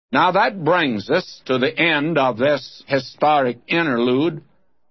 Now that brings us to the end of this historic interlude,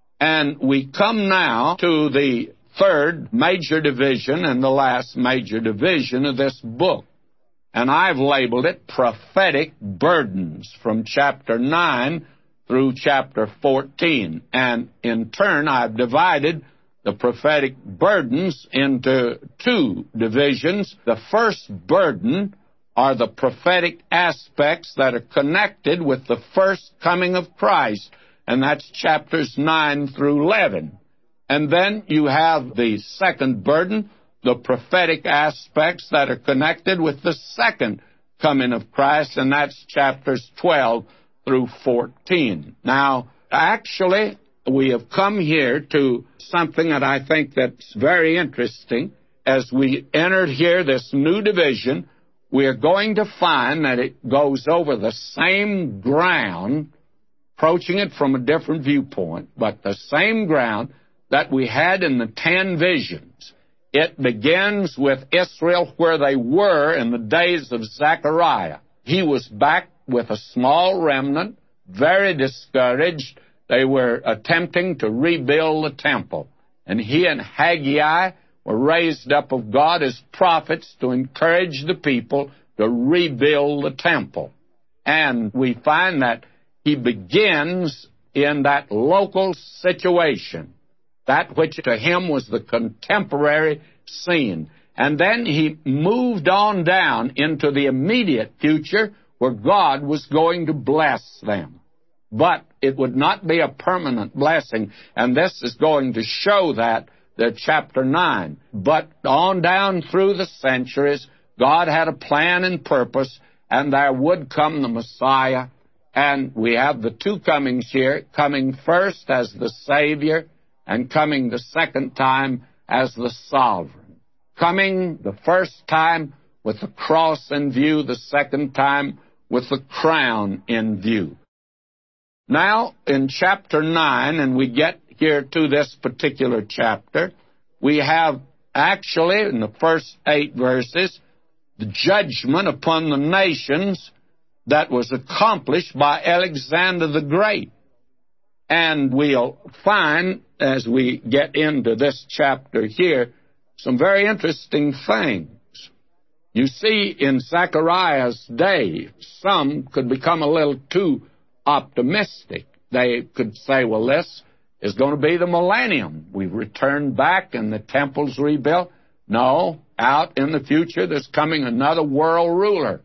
and we come now to the third major division and the last major division of this book. And I've labeled it Prophetic Burdens from chapter 9 through chapter 14. And in turn, I've divided the prophetic burdens into two divisions. The first burden are the prophetic aspects that are connected with the first coming of Christ, and that's chapters 9 through 11. And then you have the second burden, the prophetic aspects that are connected with the second coming of Christ, and that's chapters 12 through 14. Now, actually, we have come here to something that I think that's very interesting. As we entered here, this new division, we are going to find that it goes over the same ground, approaching it from a different viewpoint, but the same ground that we had in the 10 visions. It begins with Israel where they were in the days of Zechariah. He was back with a small remnant, very discouraged. They were attempting to rebuild the temple. And he and Haggai were raised up of God as prophets to encourage the people to rebuild the temple. And we find that he begins in that local situation, that which to him was the contemporary scene. And then he moved on down into the immediate future where God was going to bless them. But it would not be a permanent blessing, and this is going to show that, the chapter 9. But on down through the centuries, God had a plan and purpose, and there would come the Messiah. And we have the two comings here, coming first as the Savior and coming the second time as the Sovereign. Coming the first time with the cross in view, the second time with the crown in view. Now, in chapter 9, and we get here to this particular chapter, we have actually, in the first 8 verses, the judgment upon the nations that was accomplished by Alexander the Great. And we'll find, as we get into this chapter here, some very interesting things. You see, in Zechariah's day, some could become a little too optimistic. They could say, well, this is going to be the millennium. We've returned back and the temple's rebuilt. No, out in the future there's coming another world ruler.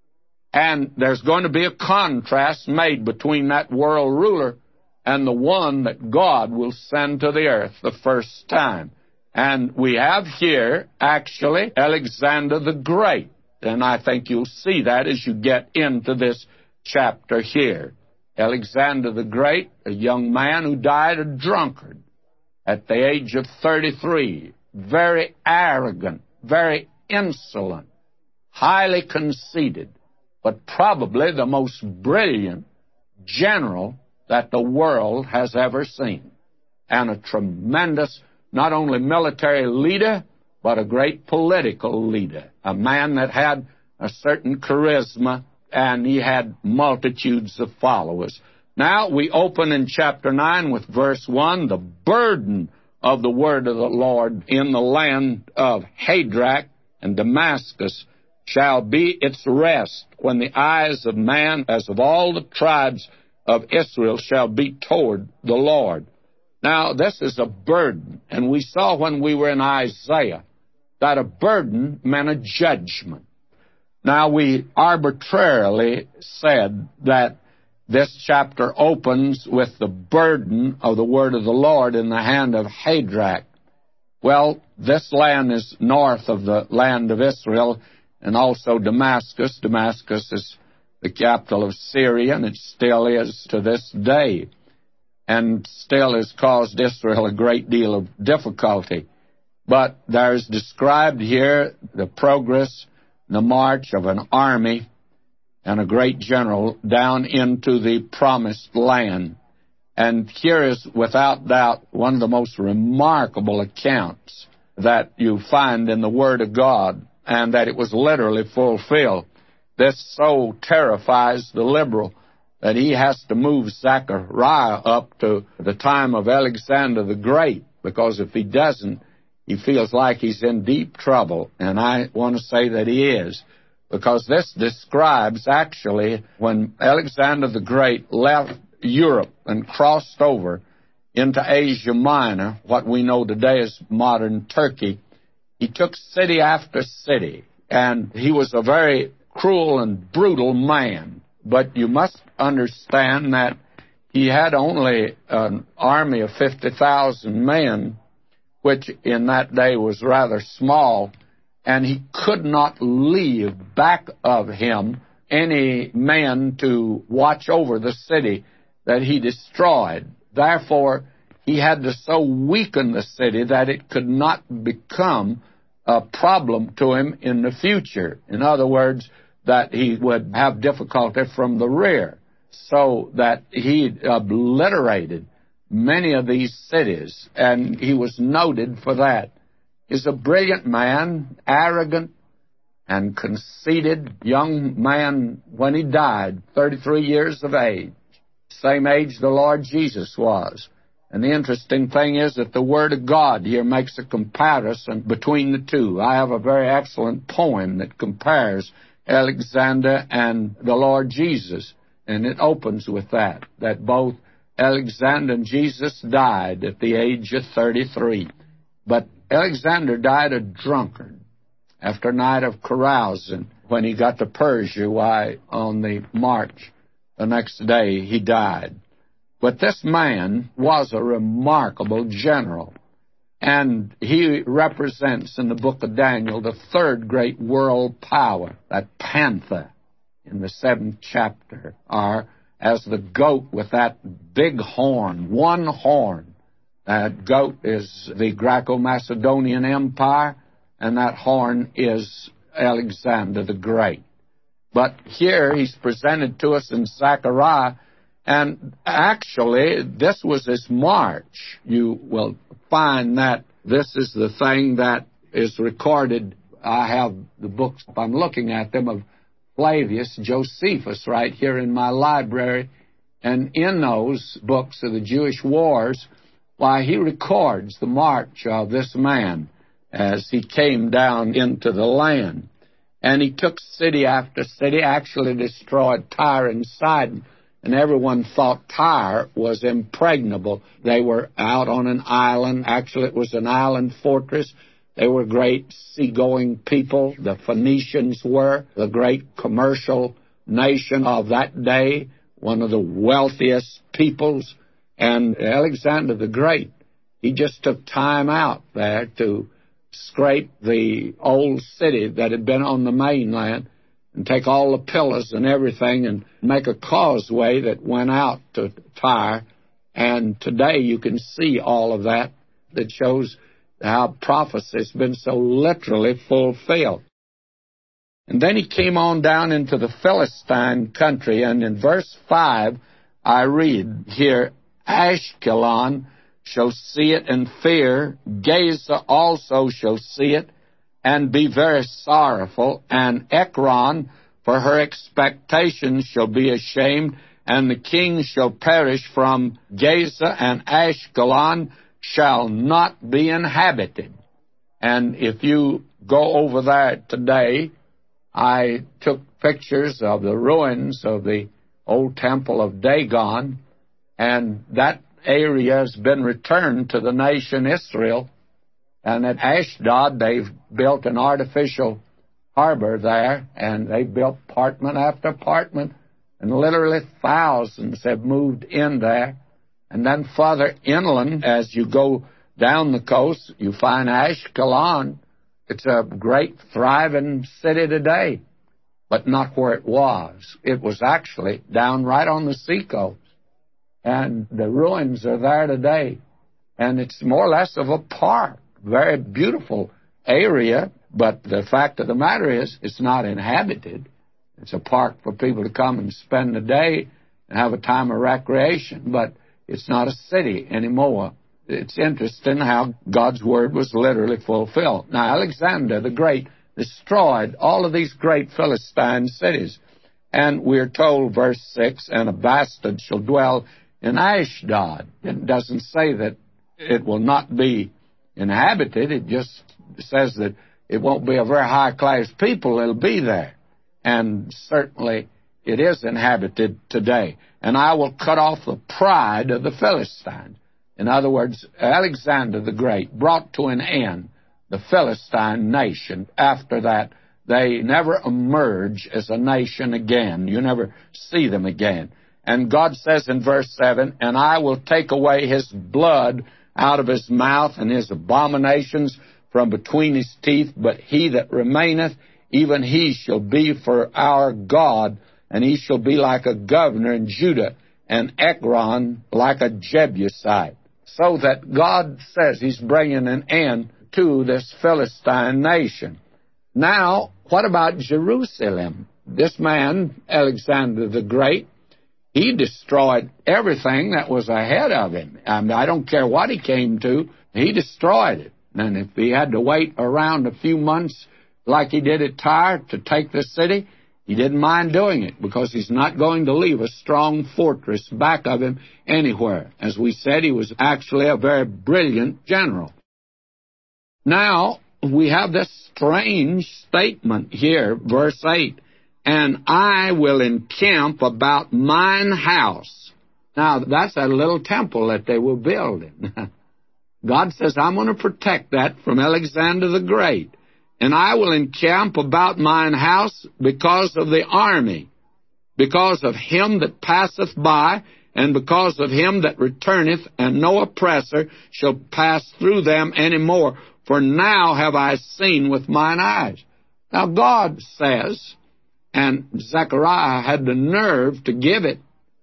And there's going to be a contrast made between that world ruler and the one that God will send to the earth the first time. And we have here, actually, Alexander the Great. And I think you'll see that as you get into this chapter here. Alexander the Great, a young man who died a drunkard at the age of 33, very arrogant, very insolent, highly conceited, but probably the most brilliant general that the world has ever seen, and a tremendous, not only military leader, but a great political leader, a man that had a certain charisma, and he had multitudes of followers. Now we open in chapter 9 with verse 1, the burden of the word of the Lord in the land of Hadrach and Damascus shall be its rest, when the eyes of man, as of all the tribes of Israel, shall be toward the Lord. Now this is a burden, and we saw when we were in Isaiah that a burden meant a judgment. Now, we arbitrarily said that this chapter opens with the burden of the word of the Lord in the hand of Hadrach. Well, this land is north of the land of Israel, and also Damascus. Damascus is the capital of Syria, and it still is to this day, and still has caused Israel a great deal of difficulty. But there's described here the progress, the march of an army and a great general down into the promised land. And here is, without doubt, one of the most remarkable accounts that you find in the Word of God, and that it was literally fulfilled. This so terrifies the liberal that he has to move Zechariah up to the time of Alexander the Great, because if he doesn't, he feels like he's in deep trouble. And I want to say that he is, because this describes actually when Alexander the Great left Europe and crossed over into Asia Minor, what we know today as modern Turkey. He took city after city, and he was a very cruel and brutal man. But you must understand that he had only an army of 50,000 men, which in that day was rather small, and he could not leave back of him any men to watch over the city that he destroyed. Therefore, he had to so weaken the city that it could not become a problem to him in the future. In other words, that he would have difficulty from the rear, so that he obliterated many of these cities, and he was noted for that. He's a brilliant man, arrogant and conceited young man when he died, 33 years of age, same age the Lord Jesus was. And the interesting thing is that the Word of God here makes a comparison between the two. I have a very excellent poem that compares Alexander and the Lord Jesus, and it opens with that both Alexander and Jesus died at the age of 33. But Alexander died a drunkard after a night of carousing. When he got to Persia, why, on the march the next day, he died. But this man was a remarkable general, and he represents in the book of Daniel the third great world power, that panther in the 7th chapter, or as the goat with that big horn, one horn. That goat is the Greco-Macedonian Empire, and that horn is Alexander the Great. But here he's presented to us in Zechariah, and actually this was his march. You will find that this is the thing that is recorded. I have the books, I'm looking at them, of Flavius Josephus right here in my library, and in those books of the Jewish wars, why, he records the march of this man as he came down into the land. And he took city after city, actually destroyed Tyre and Sidon, and everyone thought Tyre was impregnable. They were out on an island. Actually, it was an island fortress. They were great seagoing people. The Phoenicians were the great commercial nation of that day, one of the wealthiest peoples. And Alexander the Great, he just took time out there to scrape the old city that had been on the mainland and take all the pillars and everything and make a causeway that went out to Tyre. And today you can see all of that shows how prophecy has been so literally fulfilled. And then he came on down into the Philistine country, and in verse 5 I read here, Ashkelon shall see it and fear, Gaza also shall see it and be very sorrowful, and Ekron for her expectations shall be ashamed, and the king shall perish from Gaza, and Ashkelon shall not be inhabited. And if you go over there today, I took pictures of the ruins of the old temple of Dagon, and that area has been returned to the nation Israel. And at Ashdod, they've built an artificial harbor there, and they've built apartment after apartment, and literally thousands have moved in there. And then further inland, as you go down the coast, you find Ashkelon. It's a great, thriving city today, but not where it was. It was actually down right on the seacoast, and the ruins are there today. And it's more or less of a park, very beautiful area, but the fact of the matter is it's not inhabited. It's a park for people to come and spend the day and have a time of recreation, but it's not a city anymore. It's interesting how God's Word was literally fulfilled. Now, Alexander the Great destroyed all of these great Philistine cities. And we're told, verse 6, and a bastard shall dwell in Ashdod. It doesn't say that it will not be inhabited. It just says that it won't be a very high-class people that'll be there. And certainly it is inhabited today. And I will cut off the pride of the Philistines. In other words, Alexander the Great brought to an end the Philistine nation. After that, they never emerge as a nation again. You never see them again. And God says in verse 7, and I will take away his blood out of his mouth and his abominations from between his teeth, but he that remaineth, even he shall be for our God, and he shall be like a governor in Judah, and Ekron like a Jebusite. So that God says he's bringing an end to this Philistine nation. Now, what about Jerusalem? This man, Alexander the Great, he destroyed everything that was ahead of him. I don't care what he came to, he destroyed it. And if he had to wait around a few months like he did at Tyre to take the city, he didn't mind doing it because he's not going to leave a strong fortress back of him anywhere. As we said, he was actually a very brilliant general. Now, we have this strange statement here, verse 8, and I will encamp about mine house. Now, that's that little temple that they were building. God says, I'm going to protect that from Alexander the Great. And I will encamp about mine house because of the army, because of him that passeth by, and because of him that returneth, and no oppressor shall pass through them any more. For now have I seen with mine eyes. Now God says, and Zechariah had the nerve to give it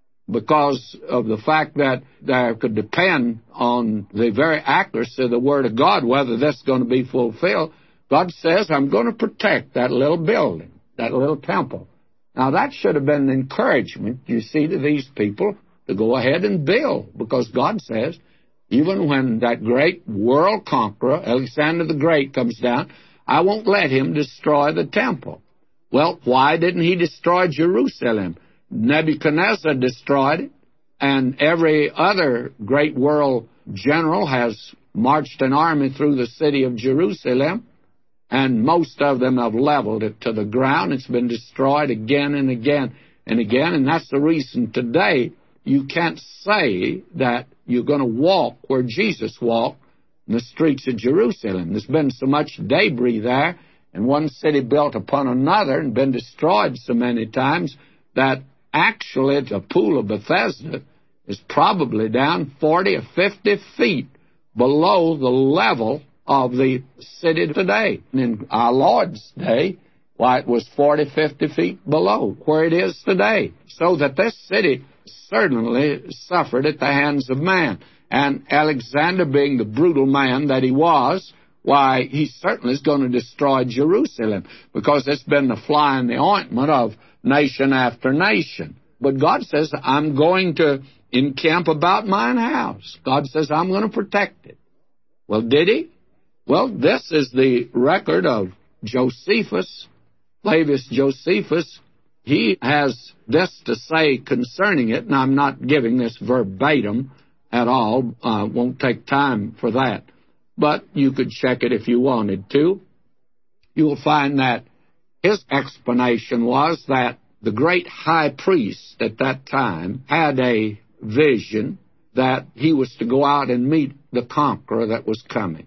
because of the fact that there could depend on the very accuracy of the Word of God whether this is going to be fulfilled. God says, I'm going to protect that little building, that little temple. Now, that should have been an encouragement, you see, to these people to go ahead and build, because God says, even when that great world conqueror, Alexander the Great, comes down, I won't let him destroy the temple. Well, why didn't he destroy Jerusalem? Nebuchadnezzar destroyed it, and every other great world general has marched an army through the city of Jerusalem, and most of them have leveled it to the ground. It's been destroyed again and again and again, and that's the reason today you can't say that you're going to walk where Jesus walked in the streets of Jerusalem. There's been so much debris there, and one city built upon another and been destroyed so many times that actually the pool of Bethesda is probably down 40 or 50 feet below the level of the city today. And in our Lord's day, why, it was 40, 50 feet below where it is today. So that this city certainly suffered at the hands of man. And Alexander, being the brutal man that he was, why, he certainly is going to destroy Jerusalem, because it's been the fly in the ointment of nation after nation. But God says, I'm going to encamp about mine house. God says, I'm going to protect it. Well, did he? Well, this is the record of Josephus, Flavius Josephus. He has this to say concerning it, and I'm not giving this verbatim at all. Won't take time for that. But you could check it if you wanted to. You'll find that his explanation was that the great high priest at that time had a vision that he was to go out and meet the conqueror that was coming.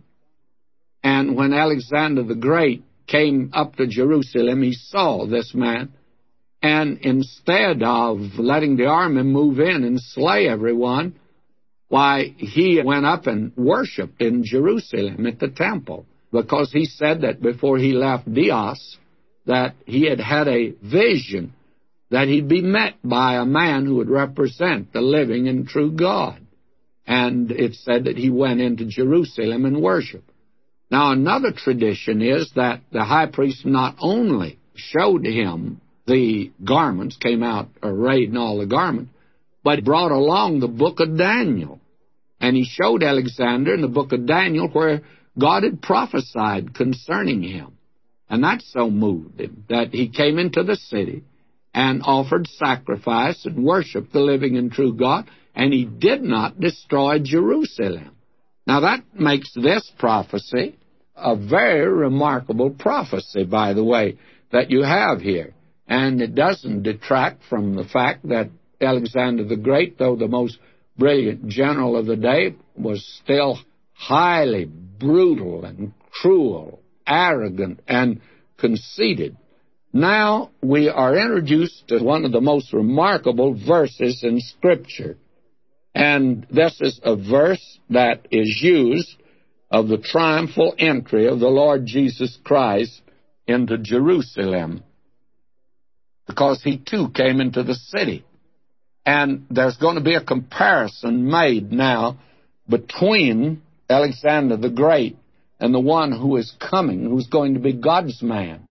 And when Alexander the Great came up to Jerusalem, he saw this man, and instead of letting the army move in and slay everyone, why, he went up and worshipped in Jerusalem at the temple, because he said that before he left Dios, that he had had a vision that he'd be met by a man who would represent the living and true God. And it said that he went into Jerusalem and worshiped. Now, another tradition is that the high priest not only showed him the garments, came out arrayed in all the garments, but brought along the book of Daniel. And he showed Alexander in the book of Daniel where God had prophesied concerning him. And that so moved him that he came into the city and offered sacrifice and worshiped the living and true God, and he did not destroy Jerusalem. Now that makes this prophecy a very remarkable prophecy, by the way, that you have here. And it doesn't detract from the fact that Alexander the Great, though the most brilliant general of the day, was still highly brutal and cruel, arrogant, and conceited. Now we are introduced to one of the most remarkable verses in Scripture. And this is a verse that is used of the triumphal entry of the Lord Jesus Christ into Jerusalem, because he too came into the city. And there's going to be a comparison made now between Alexander the Great and the one who is coming, who's going to be God's man.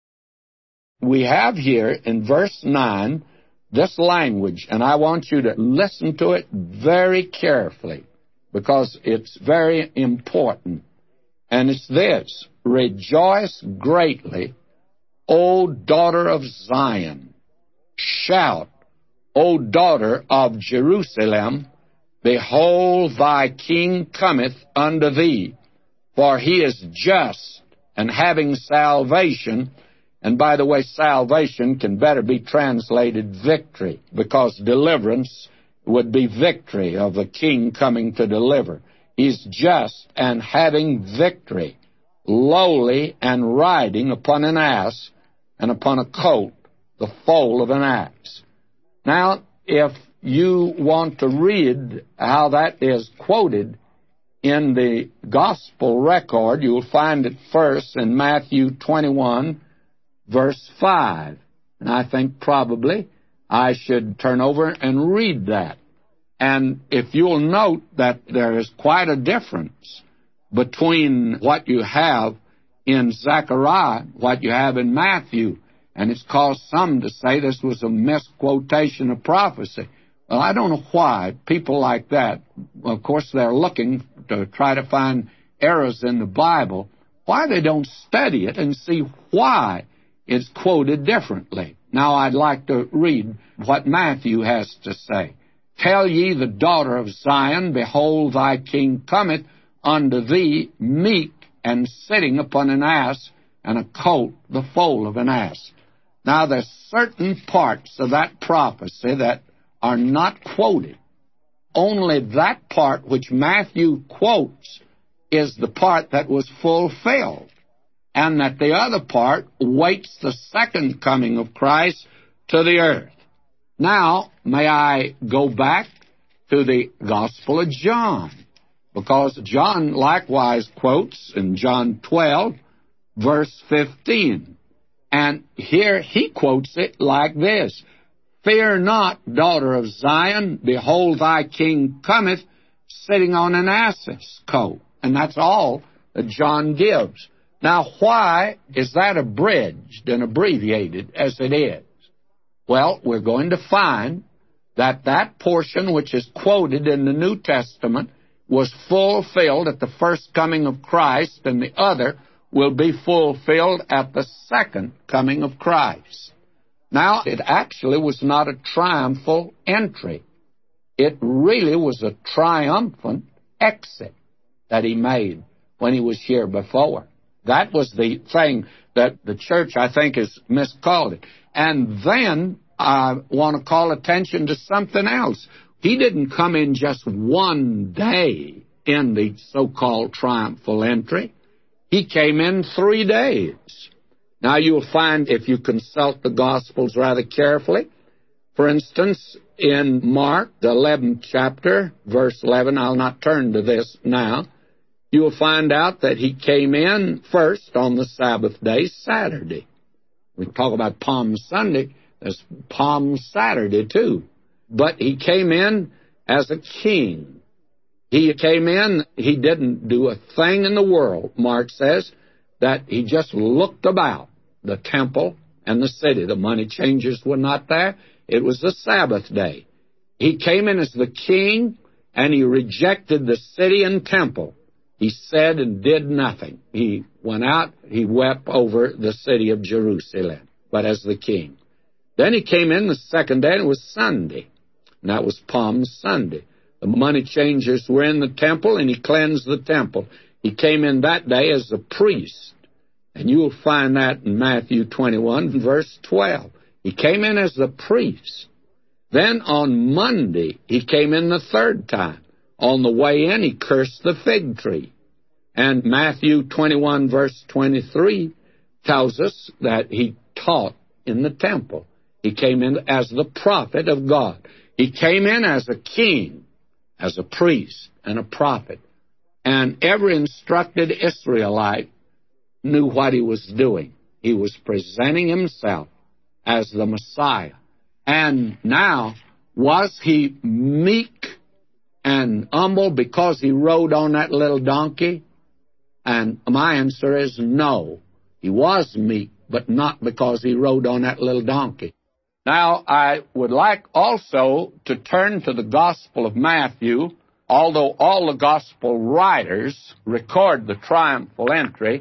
We have here in verse 9 this language, and I want you to listen to it very carefully, because it's very important. And it's this: "Rejoice greatly, O daughter of Zion. Shout, O daughter of Jerusalem. Behold, thy king cometh unto thee. For he is just and having salvation." And by the way, salvation can better be translated victory, because deliverance would be victory of the king coming to deliver. He's just and having victory, lowly and riding upon an ass, and upon a colt, the foal of an ass. Now, if you want to read how that is quoted in the gospel record, you'll find it first in Matthew 21, verse 5. And I think probably I should turn over and read that. And if you'll note that there is quite a difference between what you have in Zechariah, what you have in Matthew, and it's caused some to say this was a misquotation of prophecy. Well, I don't know why people like that, of course they're looking to try to find errors in the Bible, why they don't study it and see why it's quoted differently. Now I'd like to read what Matthew has to say. "Tell ye the daughter of Zion, behold, thy king cometh unto thee, meek and sitting upon an ass, and a colt, the foal of an ass." Now there's certain parts of that prophecy that are not quoted. Only that part which Matthew quotes is the part that was fulfilled, and that the other part waits the second coming of Christ to the earth. Now, may I go back to the Gospel of John, because John likewise quotes in John 12, verse 15. And here he quotes it like this: "Fear not, daughter of Zion, behold, thy king cometh, sitting on an ass's coat." And that's all that John gives. Now, why is that abridged and abbreviated as it is? Well, we're going to find that that portion which is quoted in the New Testament was fulfilled at the first coming of Christ, and the other will be fulfilled at the second coming of Christ. Now, it actually was not a triumphal entry. It really was a triumphant exit that he made when he was here before. That was the thing that the church, I think, has miscalled it. And then I want to call attention to something else. He didn't come in just one day in the so-called triumphal entry. He came in 3 days. Now, you'll find, if you consult the Gospels rather carefully, for instance, in Mark, the 11th chapter, verse 11, I'll not turn to this now, you'll find out that he came in first on the Sabbath day, Saturday. We talk about Palm Sunday, there's Palm Saturday too. But he came in as a king. He came in, he didn't do a thing in the world, Mark says, that he just looked about the temple and the city. The money changers were not there. It was the Sabbath day. He came in as the king, and he rejected the city and temple. He said and did nothing. He went out, he wept over the city of Jerusalem, but as the king. Then he came in the second day, and it was Sunday, and that was Palm Sunday. The money changers were in the temple, and he cleansed the temple. He came in that day as a priest, and you'll find that in Matthew 21, verse 12. He came in as the priest. Then on Monday, he came in the third time. On the way in, he cursed the fig tree. And Matthew 21, verse 23, tells us that he taught in the temple. He came in as the prophet of God. He came in as a king, as a priest, and a prophet. And every instructed Israelite knew what he was doing. He was presenting himself as the Messiah. And now, was he meek and humble because he rode on that little donkey? And my answer is no. He was meek, but not because he rode on that little donkey. Now, I would like also to turn to the Gospel of Matthew. Although all the Gospel writers record the triumphal entry,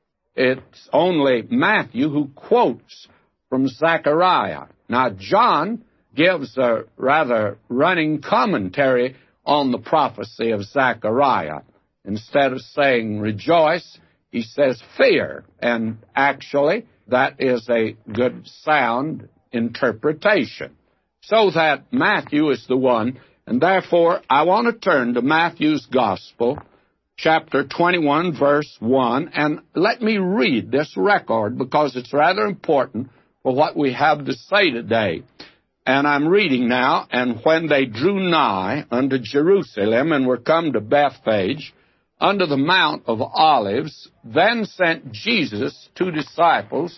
it's only Matthew who quotes from Zechariah. Now, John gives a rather running commentary on the prophecy of Zechariah. Instead of saying rejoice, he says fear. And actually, that is a good sound interpretation. So that Matthew is the one, and therefore I want to turn to Matthew's Gospel, chapter 21, verse 1, and let me read this record because it's rather important for what we have to say today. And I'm reading now, and when they drew nigh unto Jerusalem and were come to Bethphage, under the Mount of Olives, then sent Jesus 2 disciples,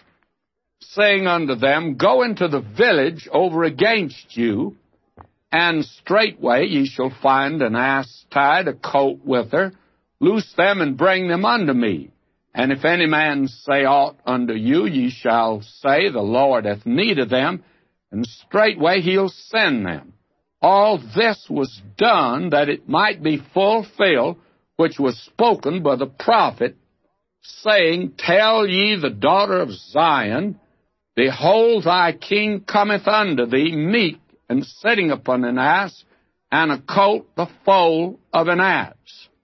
saying unto them, Go into the village over against you, and straightway ye shall find an ass tied, a colt with her. Loose them and bring them unto me. And if any man say aught unto you, ye shall say, The Lord hath need of them, and straightway he'll send them. All this was done that it might be fulfilled, which was spoken by the prophet, saying, Tell ye the daughter of Zion, Behold, thy king cometh unto thee, meek, and sitting upon an ass, and a colt the foal of an ass.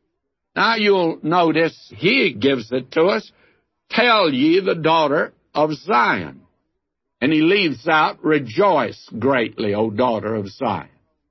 Now you'll notice he gives it to us, Tell ye the daughter of Zion. And he leaves out, Rejoice greatly, O daughter of Zion.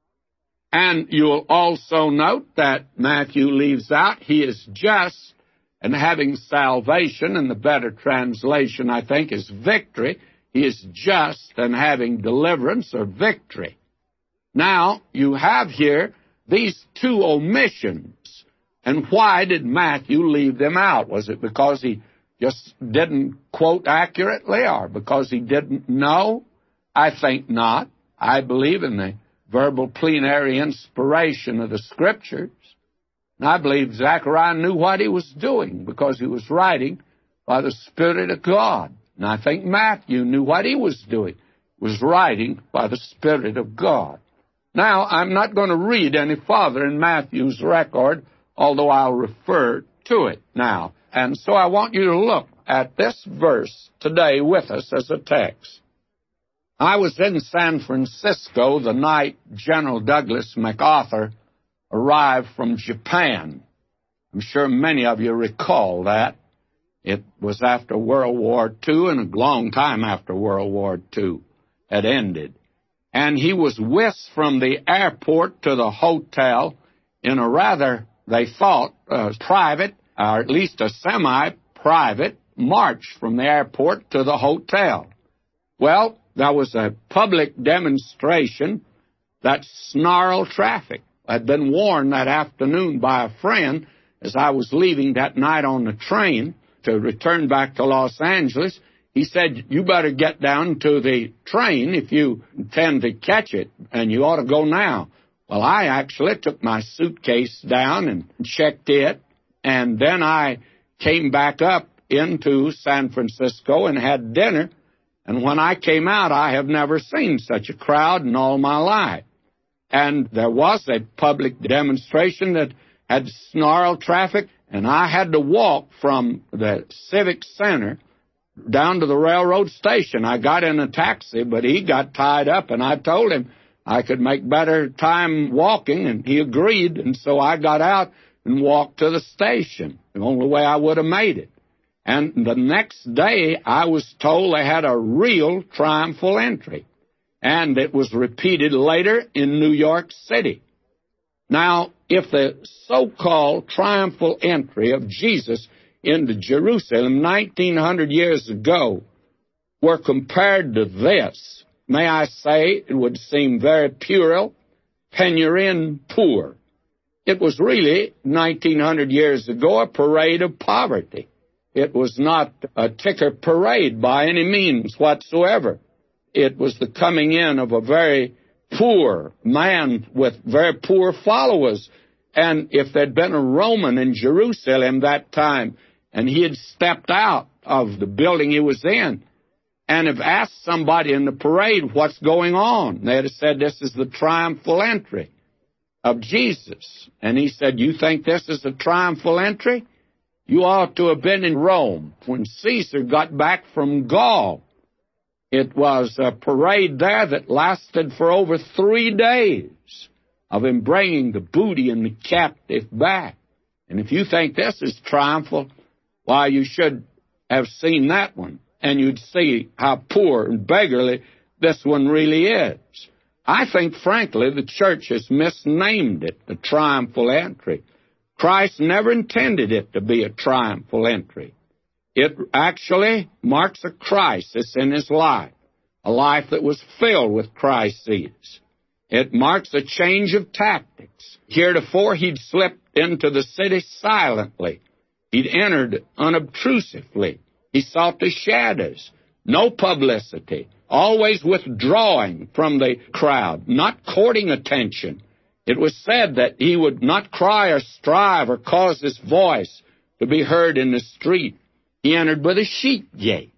And you'll also note that Matthew leaves out, He is just, and having salvation, and the better translation, I think, is victory. He is just and having deliverance or victory. Now, you have here these two omissions. And why did Matthew leave them out? Was it because he just didn't quote accurately, or because he didn't know? I think not. I believe in the verbal plenary inspiration of the Scriptures. And I believe Zechariah knew what he was doing because he was writing by the Spirit of God. And I think Matthew knew what he was doing. He was writing by the Spirit of God. Now, I'm not going to read any farther in Matthew's record, although I'll refer to it now. And so I want you to look at this verse today with us as a text. I was in San Francisco the night General Douglas MacArthur arrived from Japan. I'm sure many of you recall that. It was after World War II, and a long time after World War II had ended. And he was whisked from the airport to the hotel in a rather, they thought, private, or at least a semi-private march from the airport to the hotel. Well, there was a public demonstration that snarled traffic. I'd been warned that afternoon by a friend as I was leaving that night on the train to return back to Los Angeles. He said, you better get down to the train if you intend to catch it, and you ought to go now. Well, I actually took my suitcase down and checked it, and then I came back up into San Francisco and had dinner. And when I came out, I have never seen such a crowd in all my life. And there was a public demonstration that had snarled traffic, And I had to walk from the Civic Center down to the railroad station. I got in a taxi, but he got tied up, and I told him I could make better time walking, and he agreed, and so I got out and walked to the station, the only way I would have made it. And the next day, I was told they had a real triumphal entry, and it was repeated later in New York City. Now, if the so-called triumphal entry of Jesus into Jerusalem 1,900 years ago were compared to this, may I say, it would seem very puerile, penury poor. It was really, 1,900 years ago, a parade of poverty. It was not a ticker parade by any means whatsoever. It was the coming in of a very poor man with very poor followers. And if there'd been a Roman in Jerusalem that time, and he had stepped out of the building he was in, and have asked somebody in the parade what's going on, they'd have said, this is the triumphal entry of Jesus. And he said, you think this is a triumphal entry? You ought to have been in Rome when Caesar got back from Gaul. It was a parade there that lasted for over 3 days of him bringing the booty and the captive back. And if you think this is triumphal, why, you should have seen that one, and you'd see how poor and beggarly this one really is. I think, frankly, the church has misnamed it the triumphal entry. Christ never intended it to be a triumphal entry. It actually marks a crisis in his life, a life that was filled with crises. It marks a change of tactics. Heretofore, he'd slipped into the city silently. He'd entered unobtrusively. He sought the shadows, no publicity, always withdrawing from the crowd, not courting attention. It was said that he would not cry or strive or cause his voice to be heard in the street. He entered by the sheep gate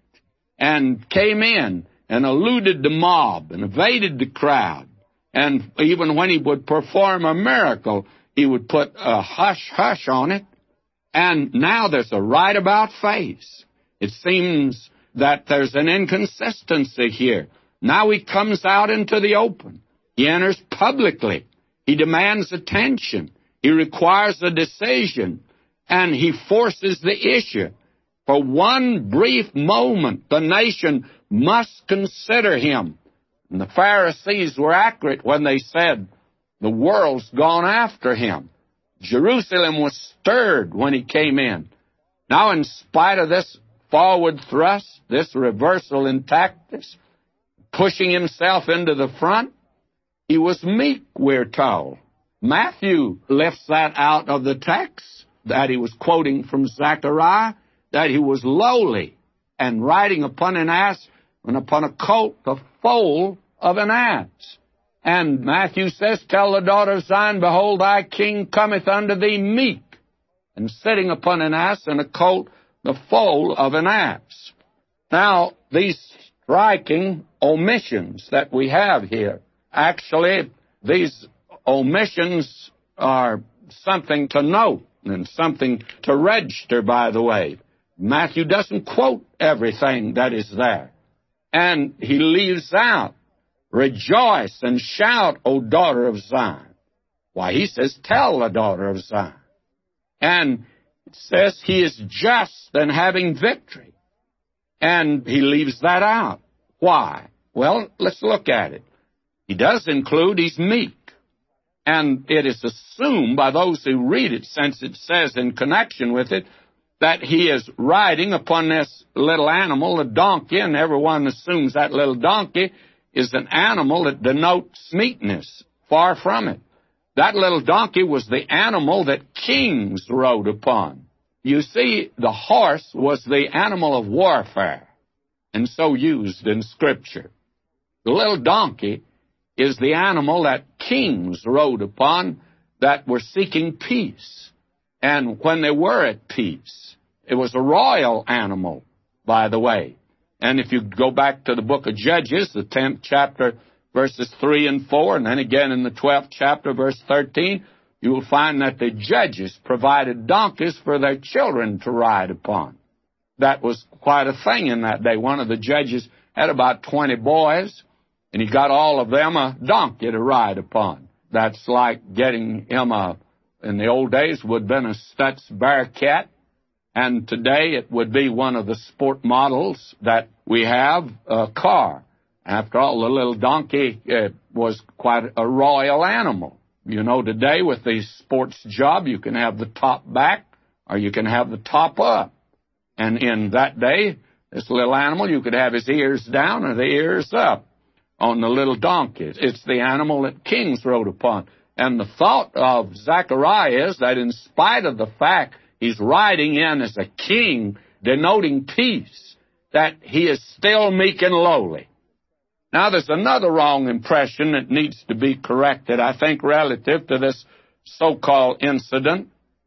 and came in and eluded the mob and evaded the crowd. And even when he would perform a miracle, he would put a hush-hush on it. And now there's a right about face. It seems that there's an inconsistency here. Now he comes out into the open. He enters publicly. He demands attention. He requires a decision. And he forces the issue. For one brief moment, the nation must consider him. And the Pharisees were accurate when they said, the world's gone after him. Jerusalem was stirred when he came in. Now, in spite of this forward thrust, this reversal in tactics, pushing himself into the front, he was meek, we're told. Matthew lifts that out of the text that he was quoting from Zechariah, that he was lowly and riding upon an ass and upon a colt, the foal of an ass. And Matthew says, tell the daughter of Zion, behold, thy king cometh unto thee meek, and sitting upon an ass and a colt, the foal of an ass. Now, these striking omissions that we have here, actually, these omissions are something to note and something to register, by the way. Matthew doesn't quote everything that is there. And he leaves out, rejoice and shout, O daughter of Zion. Why, he says, tell the daughter of Zion. And it says he is just and having victory. And he leaves that out. Why? Well, let's look at it. He does include he's meek. And it is assumed by those who read it, since it says in connection with it, that he is riding upon this little animal, a donkey, and everyone assumes that little donkey is an animal that denotes meekness. Far from it. That little donkey was the animal that kings rode upon. You see, the horse was the animal of warfare, and so used in Scripture. The little donkey is the animal that kings rode upon that were seeking peace. And when they were at peace, it was a royal animal, by the way. And if you go back to the book of Judges, the 10th chapter, verses 3 and 4, and then again in the 12th chapter, verse 13, you will find that the judges provided donkeys for their children to ride upon. That was quite a thing in that day. One of the judges had about 20 boys, and he got all of them a donkey to ride upon. That's like getting him in the old days, would have been a Stutz Bearcat, and today it would be one of the sport models that we have, a car. After all, the little donkey was quite a royal animal. You know, today with the sports job, you can have the top back or you can have the top up. And in that day, this little animal, you could have his ears down or the ears up on the little donkey. It's the animal that kings rode upon. And the thought of Zechariah is that in spite of the fact he's riding in as a king, denoting peace, that he is still meek and lowly. Now, there's another wrong impression that needs to be corrected, I think, relative to this so-called incident.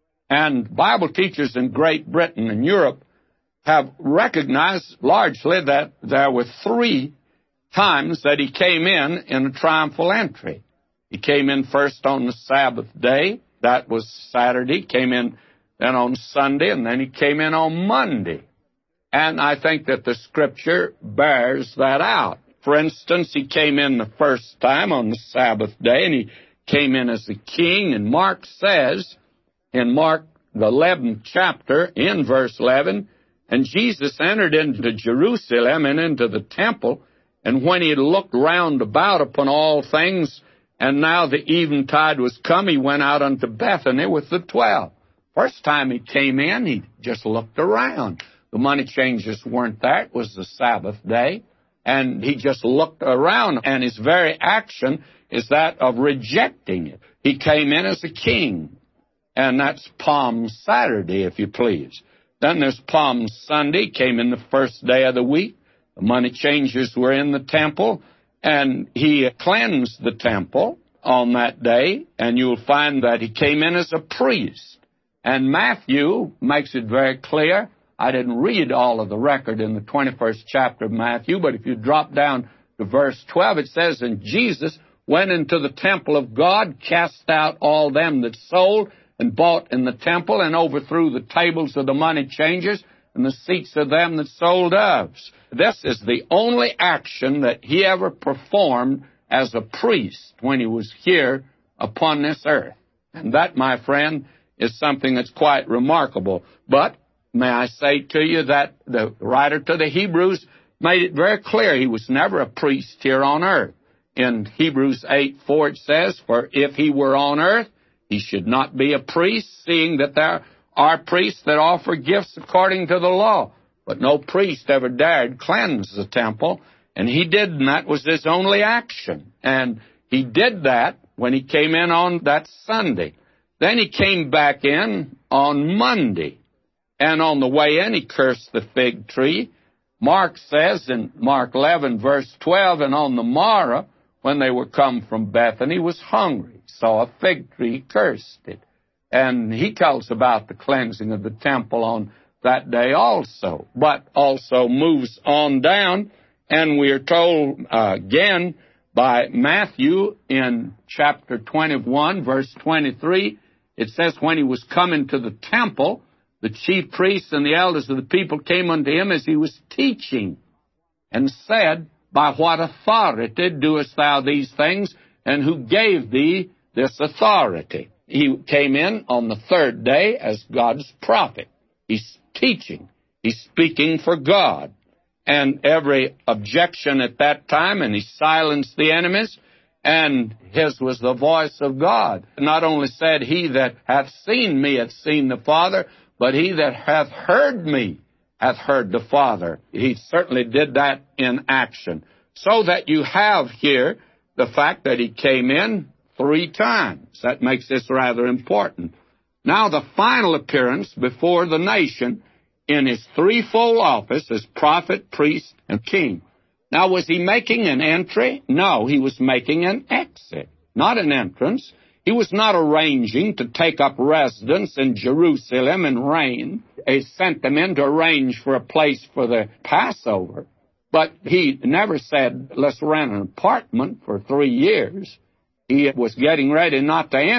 And Bible teachers in Great Britain and Europe have recognized largely that there were 3 times that he came in a triumphal entry. He came in first on the Sabbath day. That was Saturday. Came in then on Sunday, and then he came in on Monday. And I think that the Scripture bears that out. For instance, he came in the first time on the Sabbath day, and he came in as a king. And Mark says, in Mark, the 11th chapter, in verse 11, and Jesus entered into Jerusalem and into the temple, and when he had looked round about upon all things, and now the eventide was come, he went out unto Bethany with the 12. First time he came in, he just looked around. The money changers weren't there. It was the Sabbath day. And he just looked around, and his very action is that of rejecting it. He came in as a king, and that's Palm Saturday, if you please. Then there's Palm Sunday, came in the first day of the week. The money changers were in the temple, and he cleansed the temple on that day, and you'll find that he came in as a priest. And Matthew makes it very clear. I didn't read all of the record in the 21st chapter of Matthew, but if you drop down to verse 12, it says, and Jesus went into the temple of God, cast out all them that sold and bought in the temple, and overthrew the tables of the money changers and the seats of them that sold doves. This is the only action that he ever performed as a priest when he was here upon this earth. And that, my friend, is something that's quite remarkable. But may I say to you that the writer to the Hebrews made it very clear he was never a priest here on earth. In Hebrews 8:4 it says, for if he were on earth, he should not be a priest, seeing that there are priests that offer gifts according to the law. But no priest ever dared cleanse the temple, and he did, and that was his only action. And he did that when he came in on that Sunday. Then he came back in on Monday. And on the way in, he cursed the fig tree. Mark says in Mark 11, verse 12, and on the morrow, when they were come from Bethany, was hungry, saw a fig tree, cursed it. And he tells about the cleansing of the temple on that day also, but also moves on down, and we are told again by Matthew in chapter 21, verse 23, it says, when he was coming to the temple, the chief priests and the elders of the people came unto him as he was teaching, and said, by what authority doest thou these things, and who gave thee this authority? He came in on the 3rd day as God's prophet. He's teaching. He's speaking for God. And every objection at that time, and he silenced the enemies, and his was the voice of God. Not only said, he that hath seen me hath seen the Father, but he that hath heard me hath heard the Father. He certainly did that in action. So that you have here the fact that he came in 3 times. That makes this rather important. Now the final appearance before the nation in his threefold office as prophet, priest, and king. Now, was he making an entry? No, he was making an exit, not an entrance. He was not arranging to take up residence in Jerusalem and reign. He sent them in to arrange for a place for the Passover. But he never said, let's rent an apartment for 3 years. He was getting ready not to enter.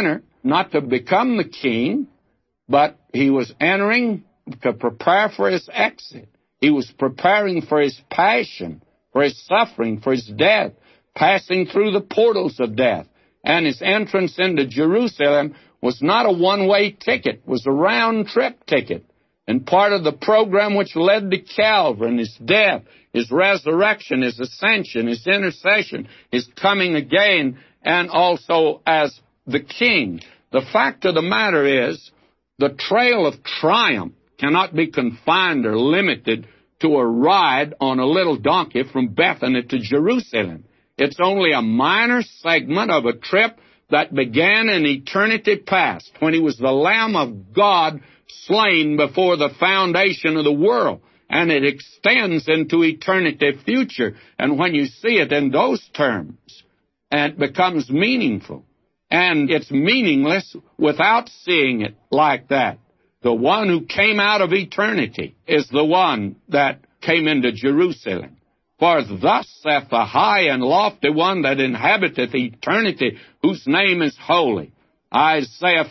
not to become the king, but he was entering to prepare for his exit. He was preparing for his passion, for his suffering, for his death, passing through the portals of death. And his entrance into Jerusalem was not a one-way ticket, it was a round-trip ticket. And part of the program which led to Calvary and his death, his resurrection, his ascension, his intercession, his coming again, and also as the king. The fact of the matter is, the trail of triumph cannot be confined or limited to a ride on a little donkey from Bethany to Jerusalem. It's only a minor segment of a trip that began in eternity past, when he was the Lamb of God slain before the foundation of the world. And it extends into eternity future. And when you see it in those terms, it becomes meaningful. And it's meaningless without seeing it like that. The one who came out of eternity is the one that came into Jerusalem. For thus saith the high and lofty one that inhabiteth eternity, whose name is holy. Isaiah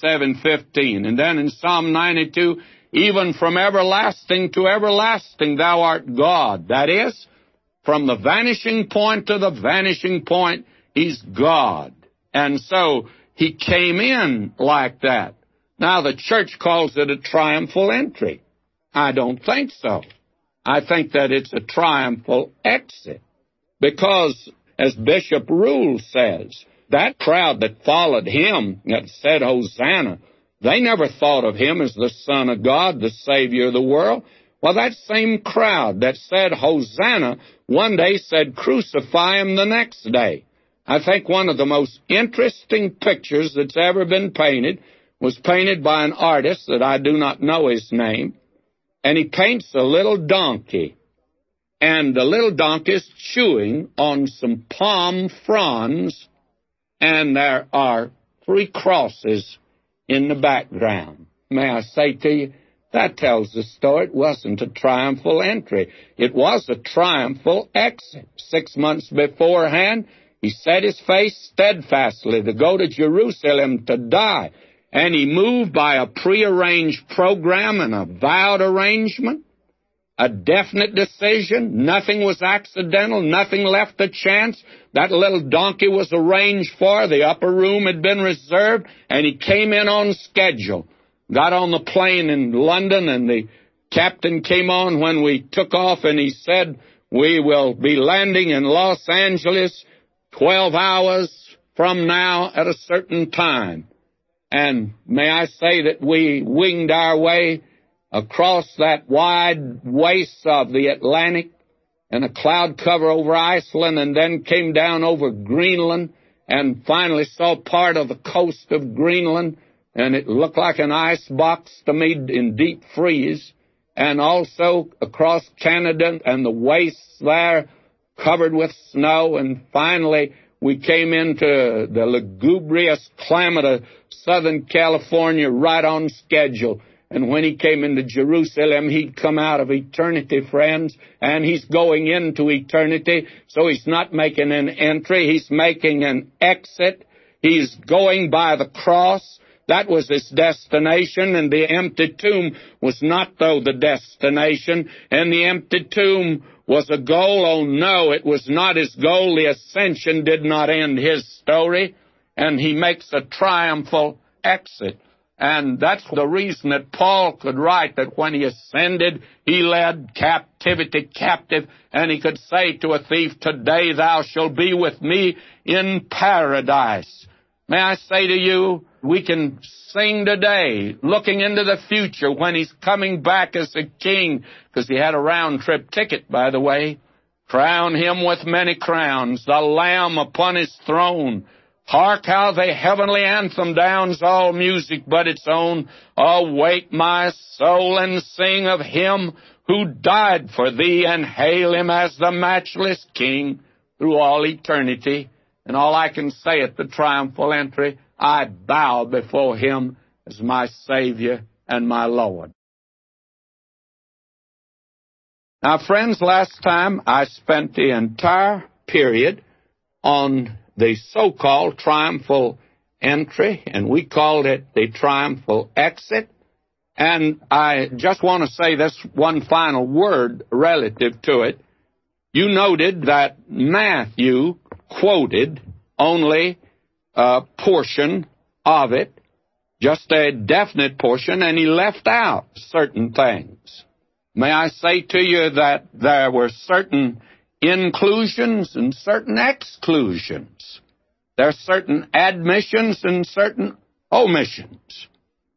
57:15. And then in Psalm 92, even from everlasting to everlasting thou art God. That is, from the vanishing point to the vanishing point, he's God. And so he came in like that. Now the church calls it a triumphal entry. I don't think so. I think that it's a triumphal exit. Because, as Bishop Rule says, that crowd that followed him, that said Hosanna, they never thought of him as the Son of God, the Savior of the world. Well, that same crowd that said Hosanna one day said crucify him the next day. I think one of the most interesting pictures that's ever been painted was painted by an artist that I do not know his name. And he paints a little donkey. And the little donkey is chewing on some palm fronds. And there are 3 crosses in the background. May I say to you, that tells the story. It wasn't a triumphal entry. It was a triumphal exit. 6 months beforehand, he set his face steadfastly to go to Jerusalem to die. And he moved by a prearranged program and a vowed arrangement, a definite decision. Nothing was accidental, nothing left to chance. That little donkey was arranged for. The upper room had been reserved, and he came in on schedule. Got on the plane in London, and the captain came on when we took off, and he said, we will be landing in Los Angeles 12 hours from now at a certain time. And may I say that we winged our way across that wide waste of the Atlantic and a cloud cover over Iceland, and then came down over Greenland and finally saw part of the coast of Greenland, and it looked like an ice box to me in deep freeze, and also across Canada and the wastes there covered with snow, and finally we came into the lugubrious climate of Southern California right on schedule. And when he came into Jerusalem, he'd come out of eternity, friends, and he's going into eternity. So he's not making an entry, he's making an exit. He's going by the cross. That was his destination, and the empty tomb was not, though, the destination. And the empty tomb was a goal. Oh, no, it was not his goal. The ascension did not end his story, and he makes a triumphal exit. And that's the reason that Paul could write that when he ascended, he led captivity captive, and he could say to a thief, today thou shalt be with me in paradise. May I say to you, we can sing today, looking into the future when he's coming back as a king, because he had a round-trip ticket, by the way. Crown him with many crowns, the Lamb upon his throne. Hark how the heavenly anthem downs all music but its own. Awake my soul and sing of him who died for thee, and hail him as the matchless King through all eternity. And all I can say at the triumphal entry, I bow before him as my Savior and my Lord. Now, friends, last time I spent the entire period on the so-called triumphal entry, and we called it the triumphal exit. And I just want to say this one final word relative to it. You noted that Matthew quoted only a portion of it, just a definite portion, and he left out certain things. May I say to you that there were certain inclusions and certain exclusions. There are certain admissions and certain omissions.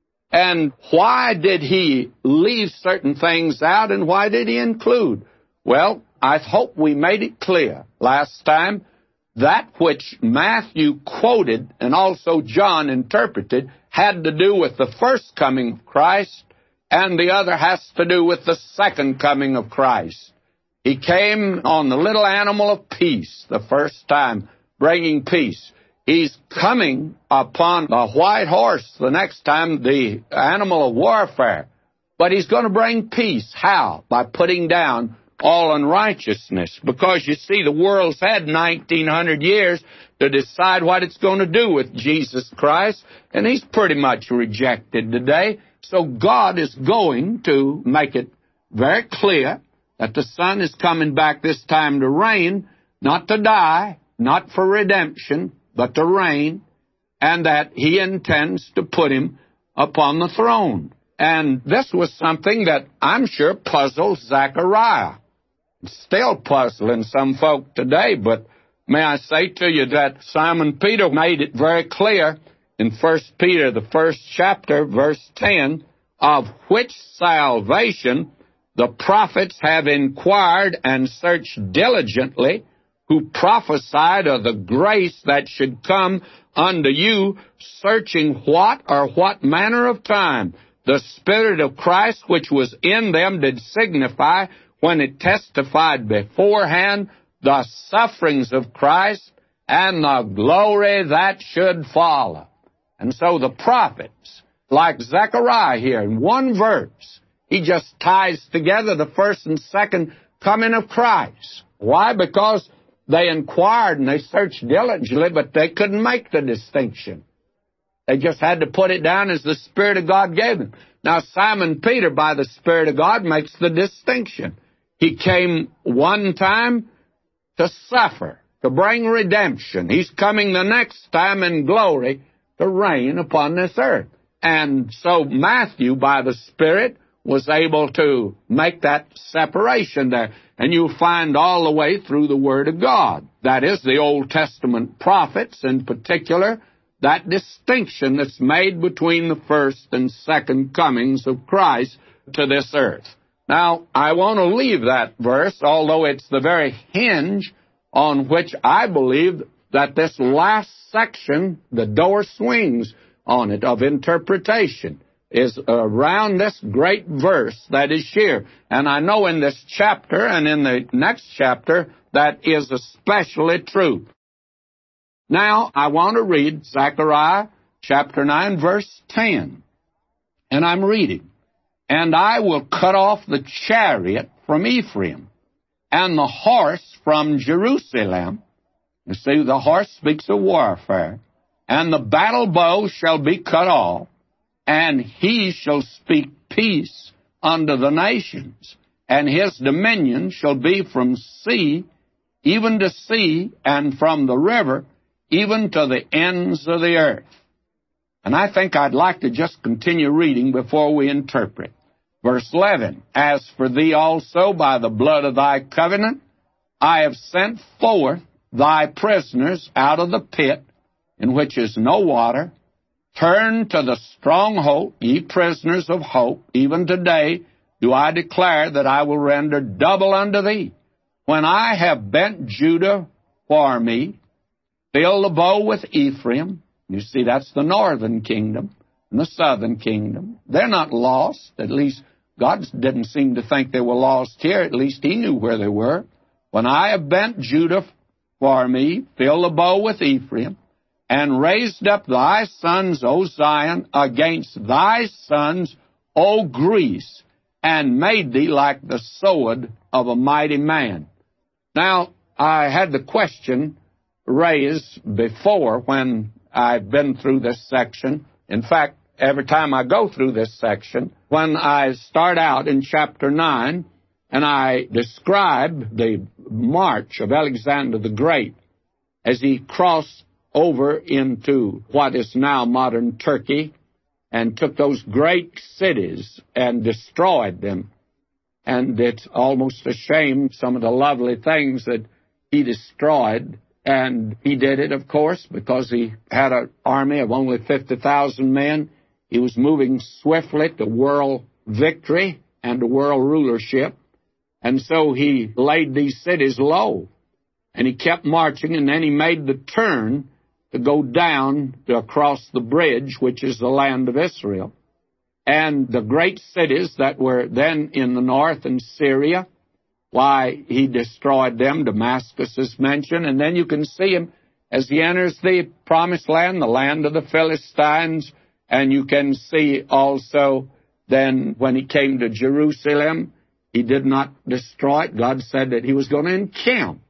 And why did he leave certain things out, and why did he include? Well, I hope we made it clear last time. That which Matthew quoted and also John interpreted had to do with the first coming of Christ, and the other has to do with the second coming of Christ. He came on the little animal of peace the first time, bringing peace. He's coming upon the white horse the next time, the animal of warfare. But he's going to bring peace. How? By putting down all unrighteousness. Because, you see, the world's had 1,900 years to decide what it's going to do with Jesus Christ, and he's pretty much rejected today. So God is going to make it very clear that the Son is coming back this time to reign, not to die, not for redemption, but to reign, and that he intends to put him upon the throne. And this was something that I'm sure puzzled Zechariah. It's still puzzling some folk today, but may I say to you that Simon Peter made it very clear in 1 Peter, the first chapter, verse 10, of which salvation the prophets have inquired and searched diligently, who prophesied of the grace that should come unto you, searching what or what manner of time the Spirit of Christ which was in them did signify, when it testified beforehand the sufferings of Christ and the glory that should follow. And so the prophets, like Zechariah here, in one verse, he just ties together the first and second coming of Christ. Why? Because they inquired and they searched diligently, but they couldn't make the distinction. They just had to put it down as the Spirit of God gave them. Now, Simon Peter, by the Spirit of God, makes the distinction. He came one time to suffer, to bring redemption. He's coming the next time in glory to reign upon this earth. And so Matthew, by the Spirit, was able to make that separation there. And you'll find all the way through the Word of God. That is, the Old Testament prophets in particular, that distinction that's made between the first and second comings of Christ to this earth. Now, I want to leave that verse, although it's the very hinge on which I believe that this last section, the door swings on it of interpretation, is around this great verse that is here. And I know in this chapter and in the next chapter that is especially true. Now, I want to read Zechariah chapter 9, verse 10. And I'm reading. And I will cut off the chariot from Ephraim, and the horse from Jerusalem. You see, the horse speaks of warfare. And the battle bow shall be cut off, and he shall speak peace unto the nations. And his dominion shall be from sea, even to sea, and from the river, even to the ends of the earth. And I think I'd like to just continue reading before we interpret. Verse 11, As for thee also by the blood of thy covenant, I have sent forth thy prisoners out of the pit, in which is no water. Turn to the stronghold, ye prisoners of hope. Even today do I declare that I will render double unto thee. When I have bent Judah for me, fill the bow with Ephraim. You see, that's the northern kingdom and the southern kingdom. They're not lost. At least God didn't seem to think they were lost here. At least he knew where they were. When I have bent Judah for me, fill the bow with Ephraim, and raised up thy sons, O Zion, against thy sons, O Greece, and made thee like the sword of a mighty man. Now, I had the question raised before when I've been through this section. In fact, every time I go through this section, when I start out in chapter 9, and I describe the march of Alexander the Great as he crossed over into what is now modern Turkey and took those great cities and destroyed them. And it's almost a shame, some of the lovely things that he destroyed. And he did it, of course, because he had an army of only 50,000 men. He was moving swiftly to world victory and to world rulership. And so he laid these cities low. And he kept marching, and then he made the turn to go down to across the bridge, which is the land of Israel. And the great cities that were then in the north in Syria, why, he destroyed them. Damascus is mentioned. And then you can see him as he enters the promised land, the land of the Philistines. And you can see also then when he came to Jerusalem, he did not destroy it. God said that he was going to encamp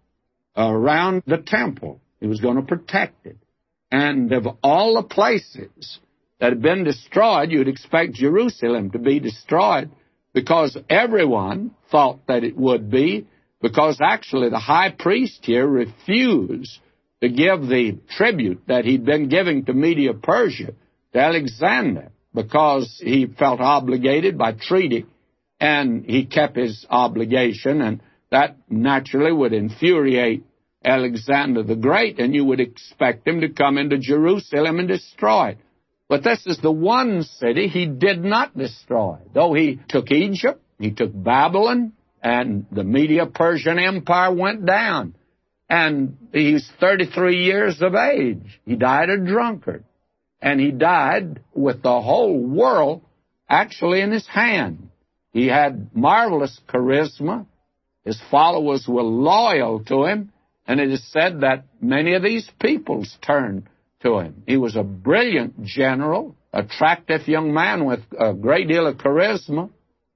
around the temple. He was going to protect it. And of all the places that had been destroyed, you'd expect Jerusalem to be destroyed because everyone thought that it would be, because actually the high priest here refused to give the tribute that he'd been giving to Media-Persia to Alexander because he felt obligated by treaty, and he kept his obligation, and that naturally would infuriate Alexander the Great, and you would expect him to come into Jerusalem and destroy it. But this is the one city he did not destroy. Though he took Egypt, he took Babylon, and the Media-Persian Empire went down. And he's 33 years of age. He died a drunkard. And he died with the whole world actually in his hand. He had marvelous charisma. His followers were loyal to him. And it is said that many of these peoples turned to him. He was a brilliant general, attractive young man with a great deal of charisma,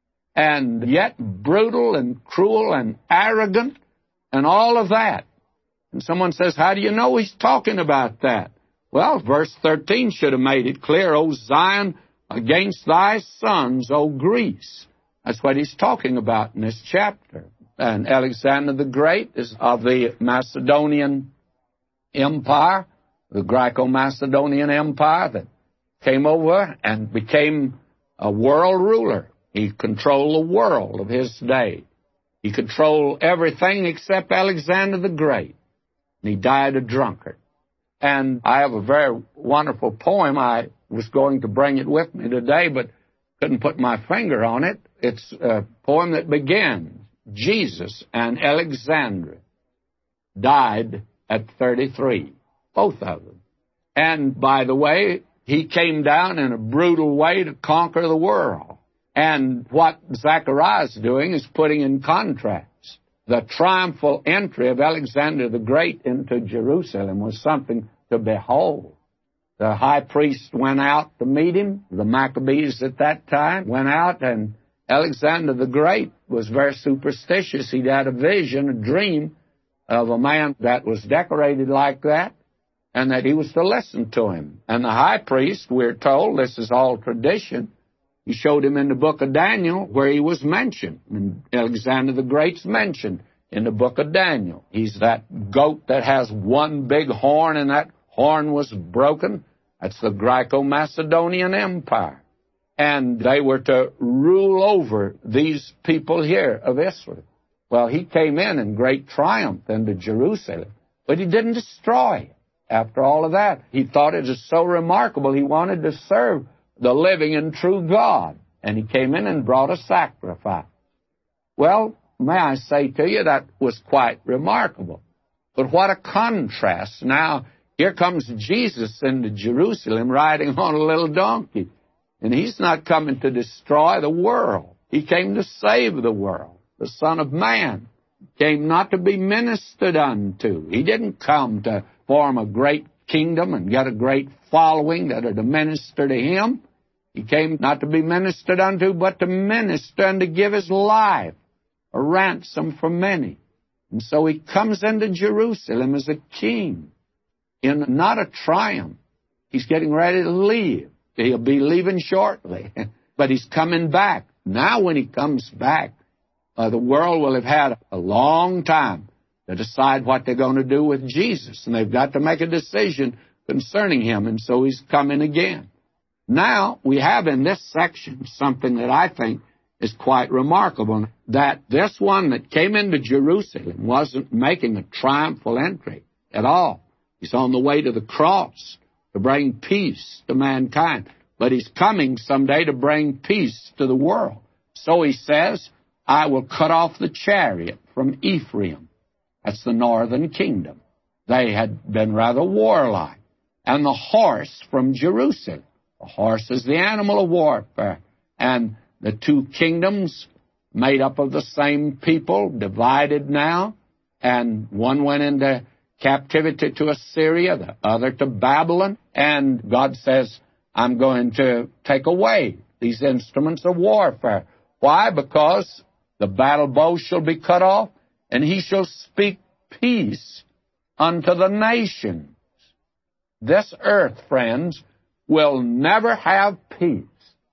and yet brutal and cruel and arrogant and all of that. And someone says, how do you know he's talking about that? Well, verse 13 should have made it clear, O Zion, against thy sons, O Greece. That's what he's talking about in this chapter. And Alexander the Great is of the Macedonian Empire, the Greco-Macedonian Empire that came over and became a world ruler. He controlled the world of his day. He controlled everything except Alexander the Great. And he died a drunkard. And I have a very wonderful poem. I was going to bring it with me today, but couldn't put my finger on it. It's a poem that begins, Jesus and Alexander died at 33, both of them. And by the way, he came down in a brutal way to conquer the world. And what Zechariah is doing is putting in contrast. The triumphal entry of Alexander the Great into Jerusalem was something to behold. The high priest went out to meet him. The Maccabees at that time went out, and Alexander the Great was very superstitious. He'd had a vision, a dream of a man that was decorated like that, and that he was to listen to him. And the high priest, we're told, this is all tradition, he showed him in the book of Daniel where he was mentioned. And Alexander the Great's mentioned in the book of Daniel. He's that goat that has one big horn, and that horn was broken. That's the Greco-Macedonian Empire. And they were to rule over these people here of Israel. Well, he came in great triumph into Jerusalem, but he didn't destroy it. After all of that, he thought it was so remarkable, he wanted to serve the living and true God. And he came in and brought a sacrifice. Well, may I say to you, that was quite remarkable. But what a contrast. Now, here comes Jesus into Jerusalem riding on a little donkey. And he's not coming to destroy the world. He came to save the world. The Son of Man came not to be ministered unto. He didn't come to form a great kingdom and get a great following that are to minister to him. He came not to be ministered unto, but to minister and to give his life a ransom for many. And so he comes into Jerusalem as a king, in not a triumph, He's getting ready to leave. He'll be leaving shortly, but he's coming back. Now when he comes back, the world will have had a long time to decide what they're going to do with Jesus, and they've got to make a decision concerning him, and so he's coming again. Now, we have in this section something that I think is quite remarkable, that this one that came into Jerusalem wasn't making a triumphal entry at all. He's on the way to the cross to bring peace to mankind, but he's coming someday to bring peace to the world. So he says, I will cut off the chariot from Ephraim. That's the northern kingdom. They had been rather warlike. And the horse from Jerusalem. The horse is the animal of warfare. And the two kingdoms made up of the same people, divided now. And one went into captivity to Assyria, the other to Babylon. And God says, I'm going to take away these instruments of warfare. Why? Because the battle bow shall be cut off, and he shall speak peace unto the nations. This earth, friends, will never have peace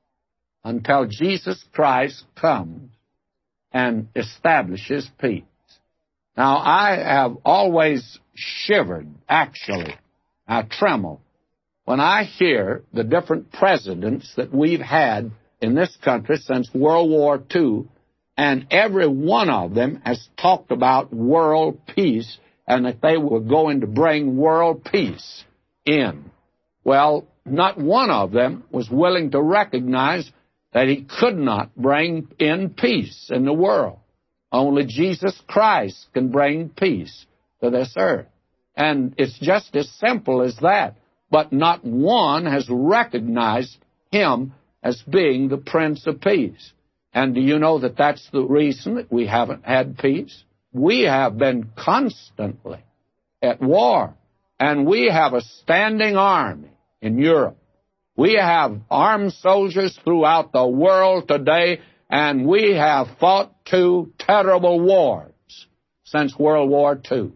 until Jesus Christ comes and establishes peace. Now, I have always shivered, actually, I tremble, when I hear the different presidents that we've had in this country since World War II, and every one of them has talked about world peace and that they were going to bring world peace in. Well, not one of them was willing to recognize that he could not bring in peace in the world. Only Jesus Christ can bring peace to this earth. And it's just as simple as that. But not one has recognized him as being the Prince of Peace. And do you know that that's the reason that we haven't had peace? We have been constantly at war. And we have a standing army in Europe. We have armed soldiers throughout the world today, and we have fought 2 terrible wars since World War II,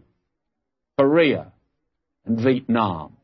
Korea and Vietnam.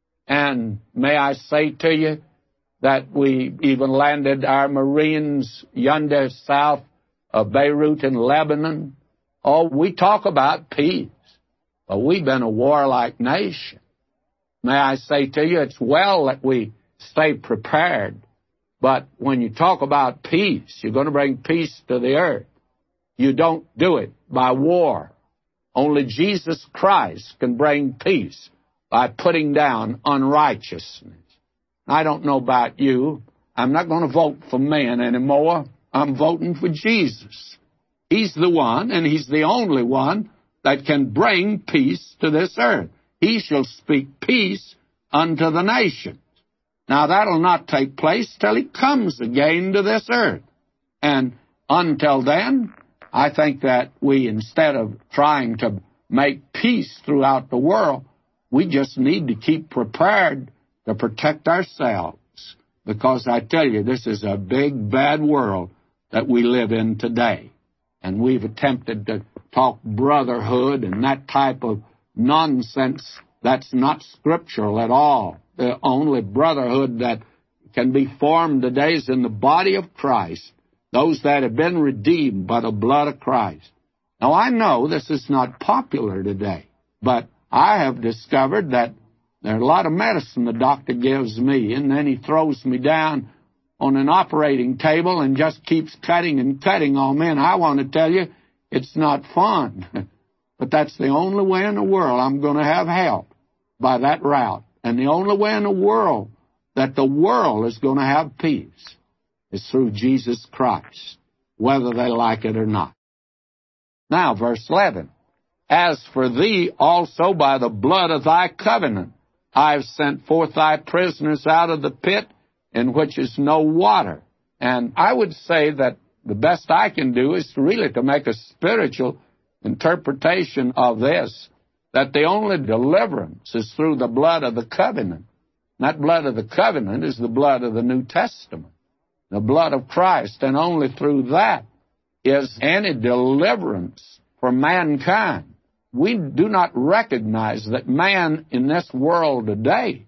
And may I say to you that we even landed our Marines yonder south of Beirut in Lebanon. Oh, we talk about peace, but we've been a warlike nation. May I say to you, it's well that we stay prepared, but when you talk about peace, you're going to bring peace to the earth. You don't do it by war. Only Jesus Christ can bring peace by putting down unrighteousness. I don't know about you. I'm not going to vote for men anymore. I'm voting for Jesus. He's the one, and he's the only one that can bring peace to this earth. He shall speak peace unto the nations. Now, that'll not take place till he comes again to this earth. And until then, I think that we, instead of trying to make peace throughout the world, we just need to keep prepared to protect ourselves. Because I tell you, this is a big, bad world that we live in today. And we've attempted to talk brotherhood and that type of nonsense. That's not scriptural at all. The only brotherhood that can be formed today is in the body of Christ, those that have been redeemed by the blood of Christ. Now, I know this is not popular today, but I have discovered that there's a lot of medicine the doctor gives me, and then he throws me down on an operating table and just keeps cutting and cutting on me, and I want to tell you, it's not fun. But that's the only way in the world I'm going to have help, by that route. And the only way in the world that the world is going to have peace is through Jesus Christ, whether they like it or not. Now, verse 11. As for thee also by the blood of thy covenant, I have sent forth thy prisoners out of the pit in which is no water. And I would say that the best I can do is really to make a spiritual interpretation of this, that the only deliverance is through the blood of the covenant. That blood of the covenant is the blood of the New Testament, the blood of Christ, and only through that is any deliverance for mankind. We do not recognize that man in this world today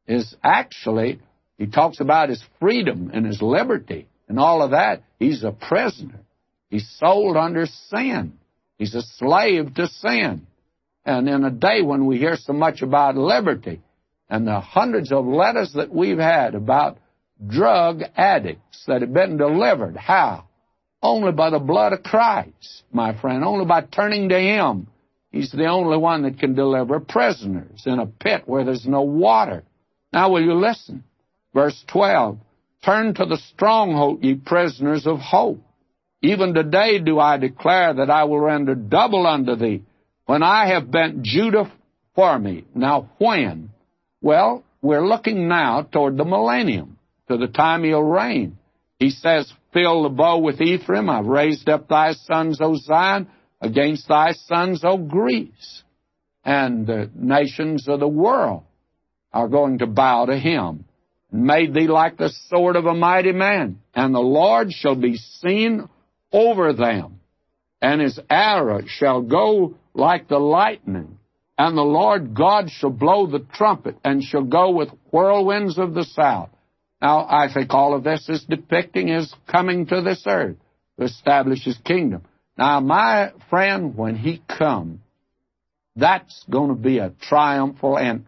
is actually, he talks about his freedom and his liberty and all of that. He's a prisoner. He's sold under sin. He's a slave to sin. And in a day when we hear so much about liberty and the hundreds of letters that we've had about drug addicts that have been delivered, how? Only by the blood of Christ, my friend, only by turning to Him. He's the only one that can deliver prisoners in a pit where there's no water. Now will you listen? Verse 12, turn to the stronghold, ye prisoners of hope. Even today do I declare that I will render double unto thee, when I have bent Judah for me. Now when? Well, we're looking now toward the millennium, to the time He'll reign. He says, fill the bow with Ephraim, I've raised up thy sons, O Zion, against thy sons, O Greece. And the nations of the world are going to bow to Him. Made thee like the sword of a mighty man, and the Lord shall be seen over them, and His arrow shall go like the lightning, and the Lord God shall blow the trumpet, and shall go with whirlwinds of the south. Now, I think all of this is depicting His coming to this earth to establish His kingdom. Now, my friend, when He comes, that's going to be a triumphal entry.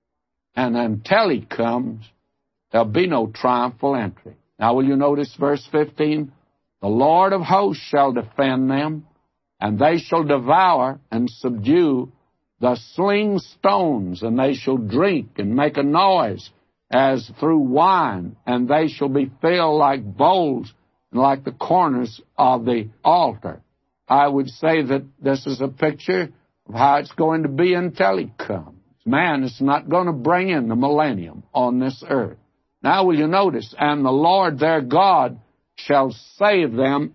And until He comes, there'll be no triumphal entry. Now, will you notice verse 15? The Lord of hosts shall defend them, and they shall devour and subdue the sling stones, and they shall drink and make a noise as through wine, and they shall be filled like bowls and like the corners of the altar. I would say that this is a picture of how it's going to be until He comes. Man is not going to bring in the millennium on this earth. Now will you notice, and the Lord their God shall save them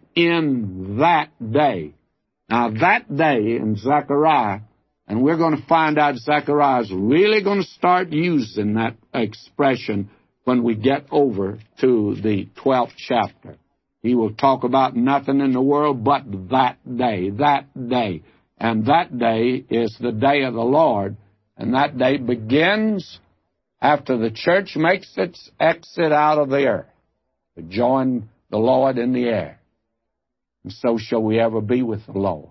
in that day. Now that day in Zechariah, and we're going to find out Zechariah is really going to start using that expression when we get over to the 12th chapter. He will talk about nothing in the world but that day, that day. And that day is the day of the Lord, and that day begins after the church makes its exit out of the earth to join the Lord in the air. And so shall we ever be with the Lord.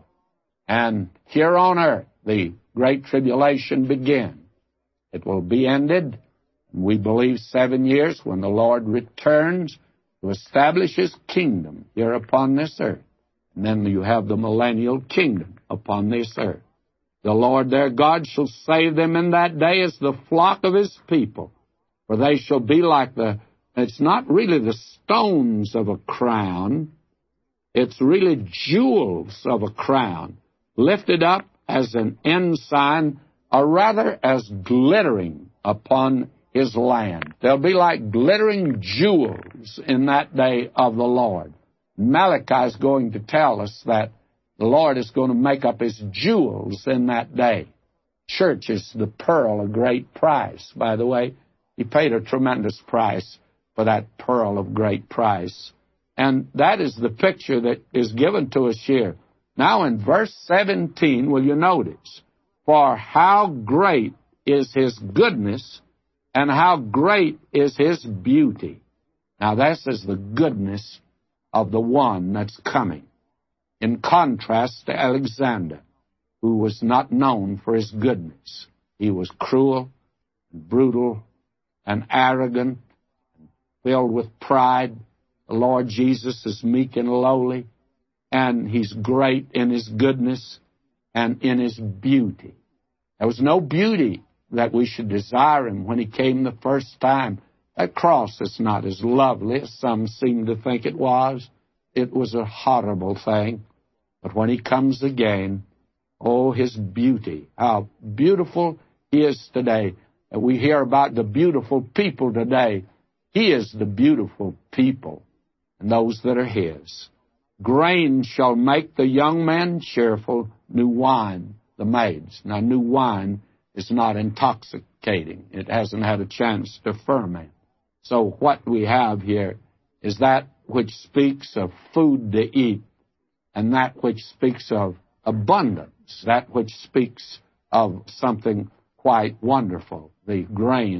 And here on earth, the great tribulation begins. It will be ended, and we believe 7 years when the Lord returns to establish His kingdom here upon this earth. And then you have the millennial kingdom upon this earth. The Lord their God shall save them in that day as the flock of His people. For they shall be like it's not really the stones of a crown, it's really jewels of a crown, lifted up as an ensign, or rather as glittering upon His land. They'll be like glittering jewels in that day of the Lord. Malachi is going to tell us that the Lord is going to make up His jewels in that day. Church is the pearl of great price. By the way, He paid a tremendous price for that pearl of great price. And that is the picture that is given to us here. Now in verse 17, will you notice, for how great is His goodness, and how great is His beauty. Now this is the goodness of the one that's coming, in contrast to Alexander, who was not known for his goodness. He was cruel, and brutal, and arrogant, and filled with pride. The Lord Jesus is meek and lowly, and He's great in His goodness and in His beauty. There was no beauty that we should desire Him when He came the first time. That cross is not as lovely as some seem to think it was. It was a horrible thing. But when He comes again, oh, His beauty, how beautiful He is today. And we hear about the beautiful people today. He is the beautiful people, and those that are His. Grain shall make the young men cheerful, new wine, the maids. Now, new wine is not intoxicating. It hasn't had a chance to ferment. So what we have here is that which speaks of food to eat, and that which speaks of abundance, that which speaks of something quite wonderful. The grain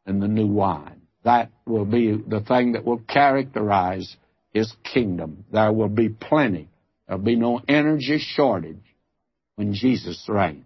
and the new wine. That will be the thing that will characterize His kingdom. There will be plenty. There will be no energy shortage when Jesus reigns.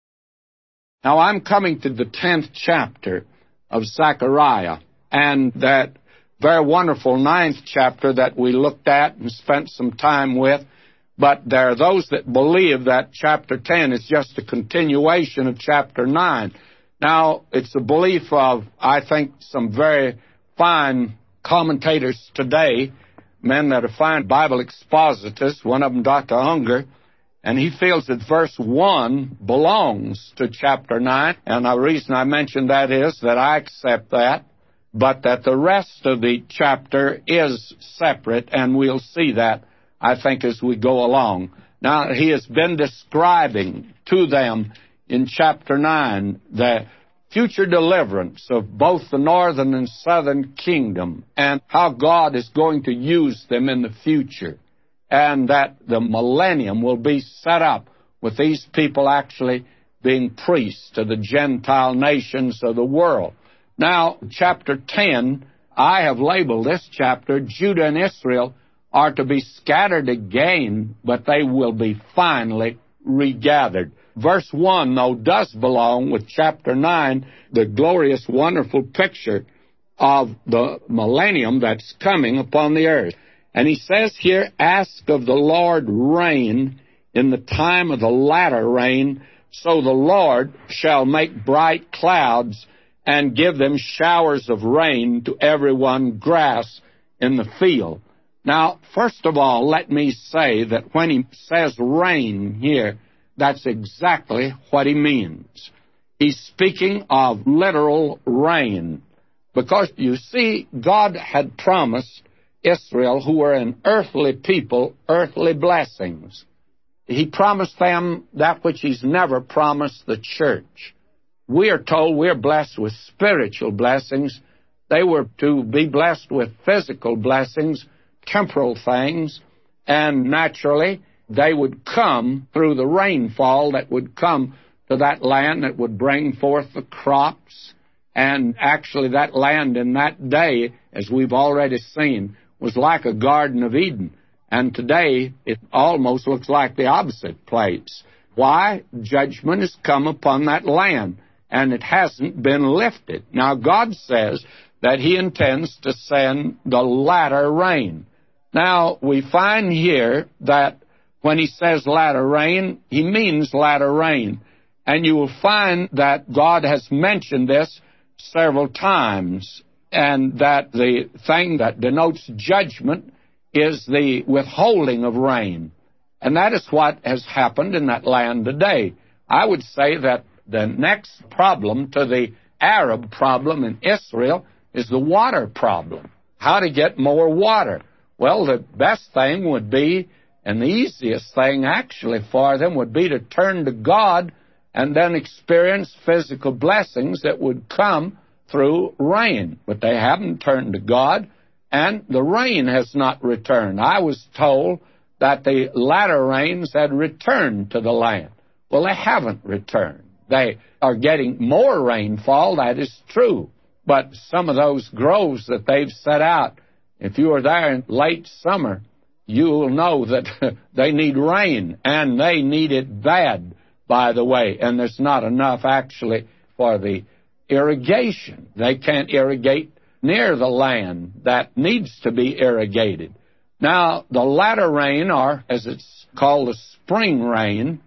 Now, I'm coming to the 10th chapter of Zechariah, and that very wonderful 9th chapter that we looked at and spent some time with. But there are those that believe that chapter 10 is just a continuation of chapter 9. Now, it's the belief of, I think, some very fine commentators today, men that are fine Bible expositors, one of them Dr. Unger, and he feels that verse 1 belongs to chapter 9, and the reason I mention that is that I accept that, but that the rest of the chapter is separate, and we'll see that, I think, as we go along. Now, he has been describing to them in chapter 9 the future deliverance of both the northern and southern kingdom and how God is going to use them in the future, and that the millennium will be set up with these people actually being priests to the Gentile nations of the world. Now, chapter 10, I have labeled this chapter, Judah and Israel are to be scattered again, but they will be finally regathered. Verse 1, though, does belong with chapter 9, the glorious, wonderful picture of the millennium that's coming upon the earth. And he says here, ask of the Lord rain in the time of the latter rain, so the Lord shall make bright clouds and give them showers of rain to everyone grass in the field. Now, first of all, let me say that when he says rain here, that's exactly what he means. He's speaking of literal rain. Because, you see, God had promised Israel, who were an earthly people, earthly blessings. He promised them that which He's never promised the church. We are told we're blessed with spiritual blessings. They were to be blessed with physical blessings, temporal things, and naturally they would come through the rainfall that would come to that land that would bring forth the crops. And actually that land in that day, as we've already seen, was like a Garden of Eden. And today it almost looks like the opposite place. Why? Judgment has come upon that land, and it hasn't been lifted. Now God says that He intends to send the latter rain. Now, we find here that when He says latter rain, He means latter rain. And you will find that God has mentioned this several times, and that the thing that denotes judgment is the withholding of rain. And that is what has happened in that land today. I would say that the next problem to the Arab problem in Israel is the water problem. How to get more water. Well, the best thing would be, and the easiest thing actually for them would be to turn to God and then experience physical blessings that would come through rain. But they haven't turned to God, and the rain has not returned. I was told that the latter rains had returned to the land. Well, they haven't returned. They are getting more rainfall, that is true. But some of those groves that they've set out, if you were there in late summer, you will know that they need rain, and they need it bad, by the way. And there's not enough, actually, for the irrigation. They can't irrigate near the land that needs to be irrigated. Now, the latter rain, or as it's called, the spring rain,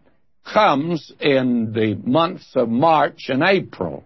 comes in the months of March and April.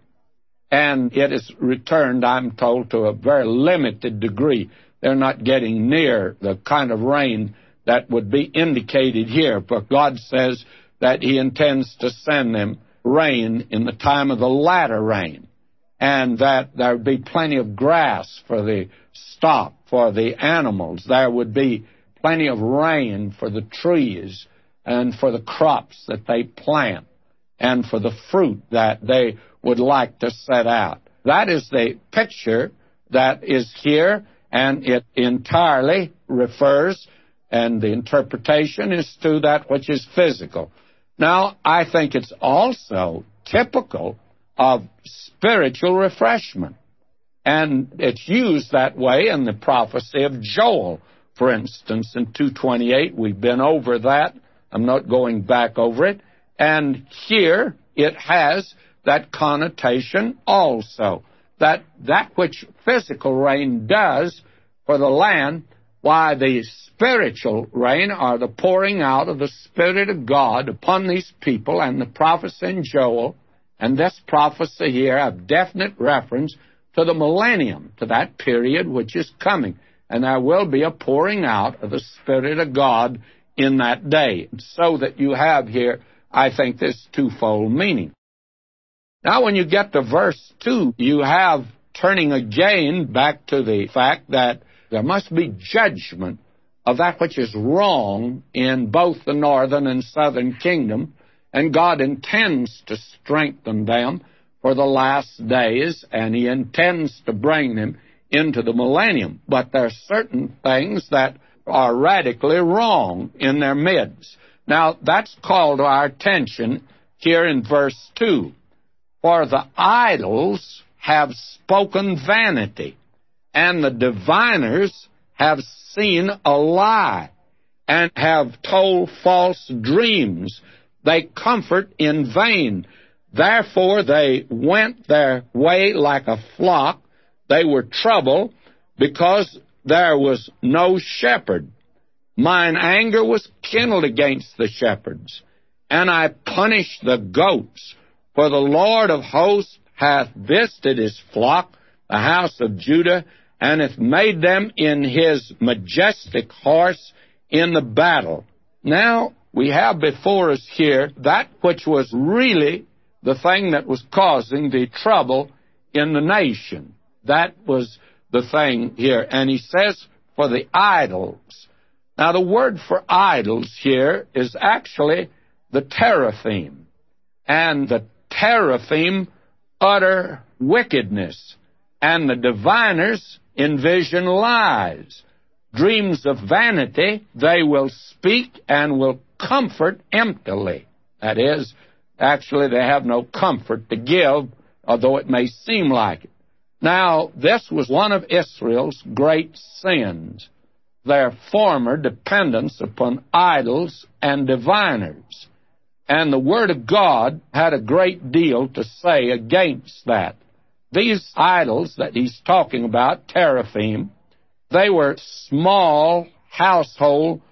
And it is returned, I'm told, to a very limited degree. They're not getting near the kind of rain that would be indicated here. But God says that He intends to send them rain in the time of the latter rain, and that there would be plenty of grass for the stock, for the animals. There would be plenty of rain for the trees and for the crops that they plant and for the fruit that they would like to set out. That is the picture that is here, and it entirely refers, and the interpretation is to that which is physical. Now, I think it's also typical of spiritual refreshment. And it's used that way in the prophecy of Joel. For instance, in 2:28, we've been over that. I'm not going back over it. And here it has that connotation also, that which physical rain does for the land, why the spiritual rain, or the pouring out of the Spirit of God upon these people, and the prophecy in Joel, and this prophecy here have definite reference to the millennium, to that period which is coming. And there will be a pouring out of the Spirit of God in that day. So that you have here, I think, this twofold meaning. Now, when you get to verse 2, you have turning again back to the fact that there must be judgment of that which is wrong in both the northern and southern kingdom, and God intends to strengthen them for the last days, and He intends to bring them into the millennium. But there are certain things that are radically wrong in their midst. Now, that's called to our attention here in verse 2. For the idols have spoken vanity, and the diviners have seen a lie, and have told false dreams. They comfort in vain. Therefore they went their way like a flock. They were troubled, because there was no shepherd. Mine anger was kindled against the shepherds, and I punished the goats. For the Lord of hosts hath visited His flock, the house of Judah, and hath made them in His majestic horse in the battle. Now, we have before us here that which was really the thing that was causing the trouble in the nation. That was the thing here. And he says, for the idols. Now, the word for idols here is actually the teraphim. And the teraphim utter wickedness. And the diviners envision lies. Dreams of vanity, they will speak and will comfort emptily. That is, actually they have no comfort to give, although it may seem like it. Now, this was one of Israel's great sins, their former dependence upon idols and diviners. And the Word of God had a great deal to say against that. These idols that he's talking about, teraphim, they were small household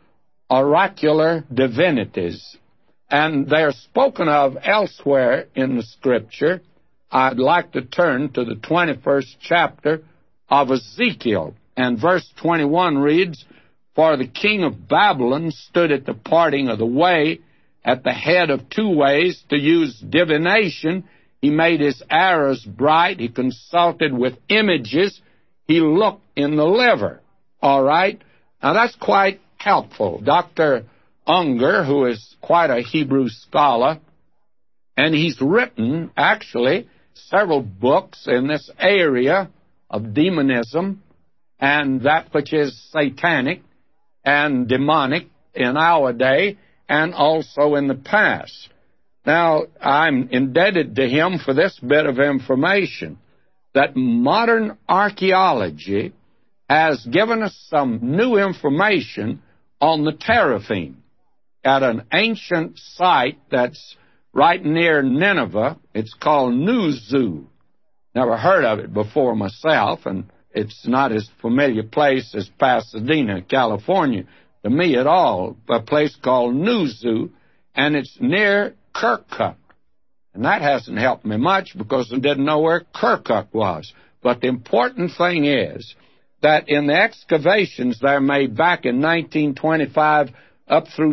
oracular divinities, and they're spoken of elsewhere in the Scripture. I'd like to turn to the 21st chapter of Ezekiel, and verse 21 reads, For the king of Babylon stood at the parting of the way, at the head of two ways, to use divination. He made his arrows bright. He consulted with images. He looked in the liver. All right? Now, that's quite helpful. Dr. Unger, who is quite a Hebrew scholar, and he's written, actually, several books in this area of demonism and that which is satanic and demonic in our day and also in the past. Now, I'm indebted to him for this bit of information, that modern archaeology has given us some new information on the teraphim at an ancient site that's right near Nineveh. It's called Nuzu. Never heard of it before myself, and it's not as familiar place as Pasadena, California, to me at all. A place called Nuzu, and it's near Kirkuk. And that hasn't helped me much because I didn't know where Kirkuk was. But the important thing is that in the excavations they made back in 1925 up through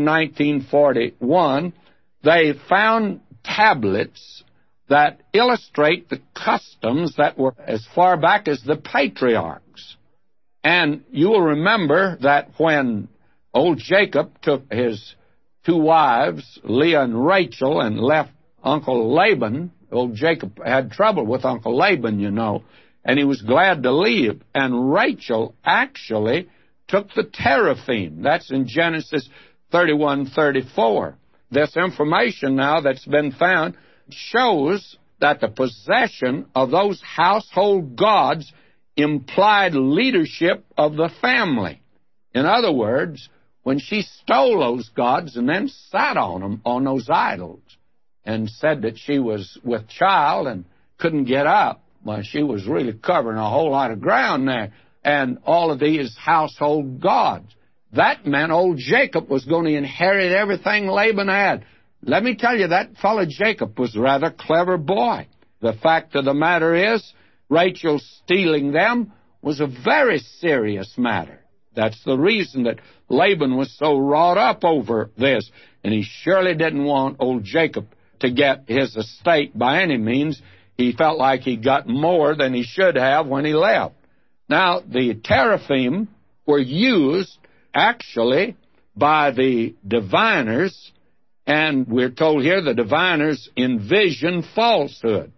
1941, they found tablets that illustrate the customs that were as far back as the patriarchs. And you will remember that when old Jacob took his two wives, Leah and Rachel, and left Uncle Laban, old Jacob had trouble with Uncle Laban, you know, and he was glad to leave. And Rachel actually took the teraphim. That's in Genesis 31:34. This information now that's been found shows that the possession of those household gods implied leadership of the family. In other words, when she stole those gods and then sat on them, on those idols, and said that she was with child and couldn't get up, well, she was really covering a whole lot of ground there, and all of these household gods. That meant old Jacob was going to inherit everything Laban had. Let me tell you, that fellow Jacob was a rather clever boy. The fact of the matter is, Rachel stealing them was a very serious matter. That's the reason that Laban was so wrought up over this, and he surely didn't want old Jacob to get his estate by any means. He felt like he got more than he should have when he left. Now, the teraphim were used actually by the diviners, and we're told here the diviners envision falsehood.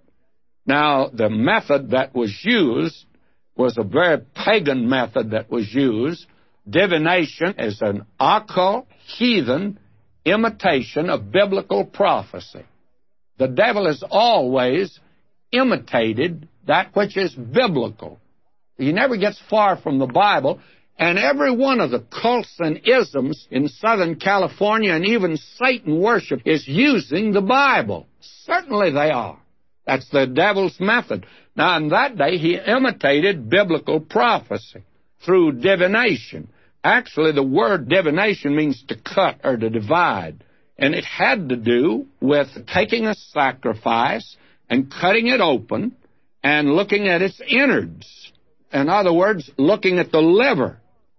Now, the method that was used was a very pagan method that was used. Divination is an occult, heathen imitation of biblical prophecy. The devil has always imitated that which is biblical. He never gets far from the Bible, and every one of the cults and isms in Southern California and even Satan worship is using the Bible. Certainly they are. That's the devil's method. Now, in that day, he imitated biblical prophecy through divination. Actually, the word divination means to cut or to divide. And it had to do with taking a sacrifice and cutting it open and looking at its innards. In other words, looking at the liver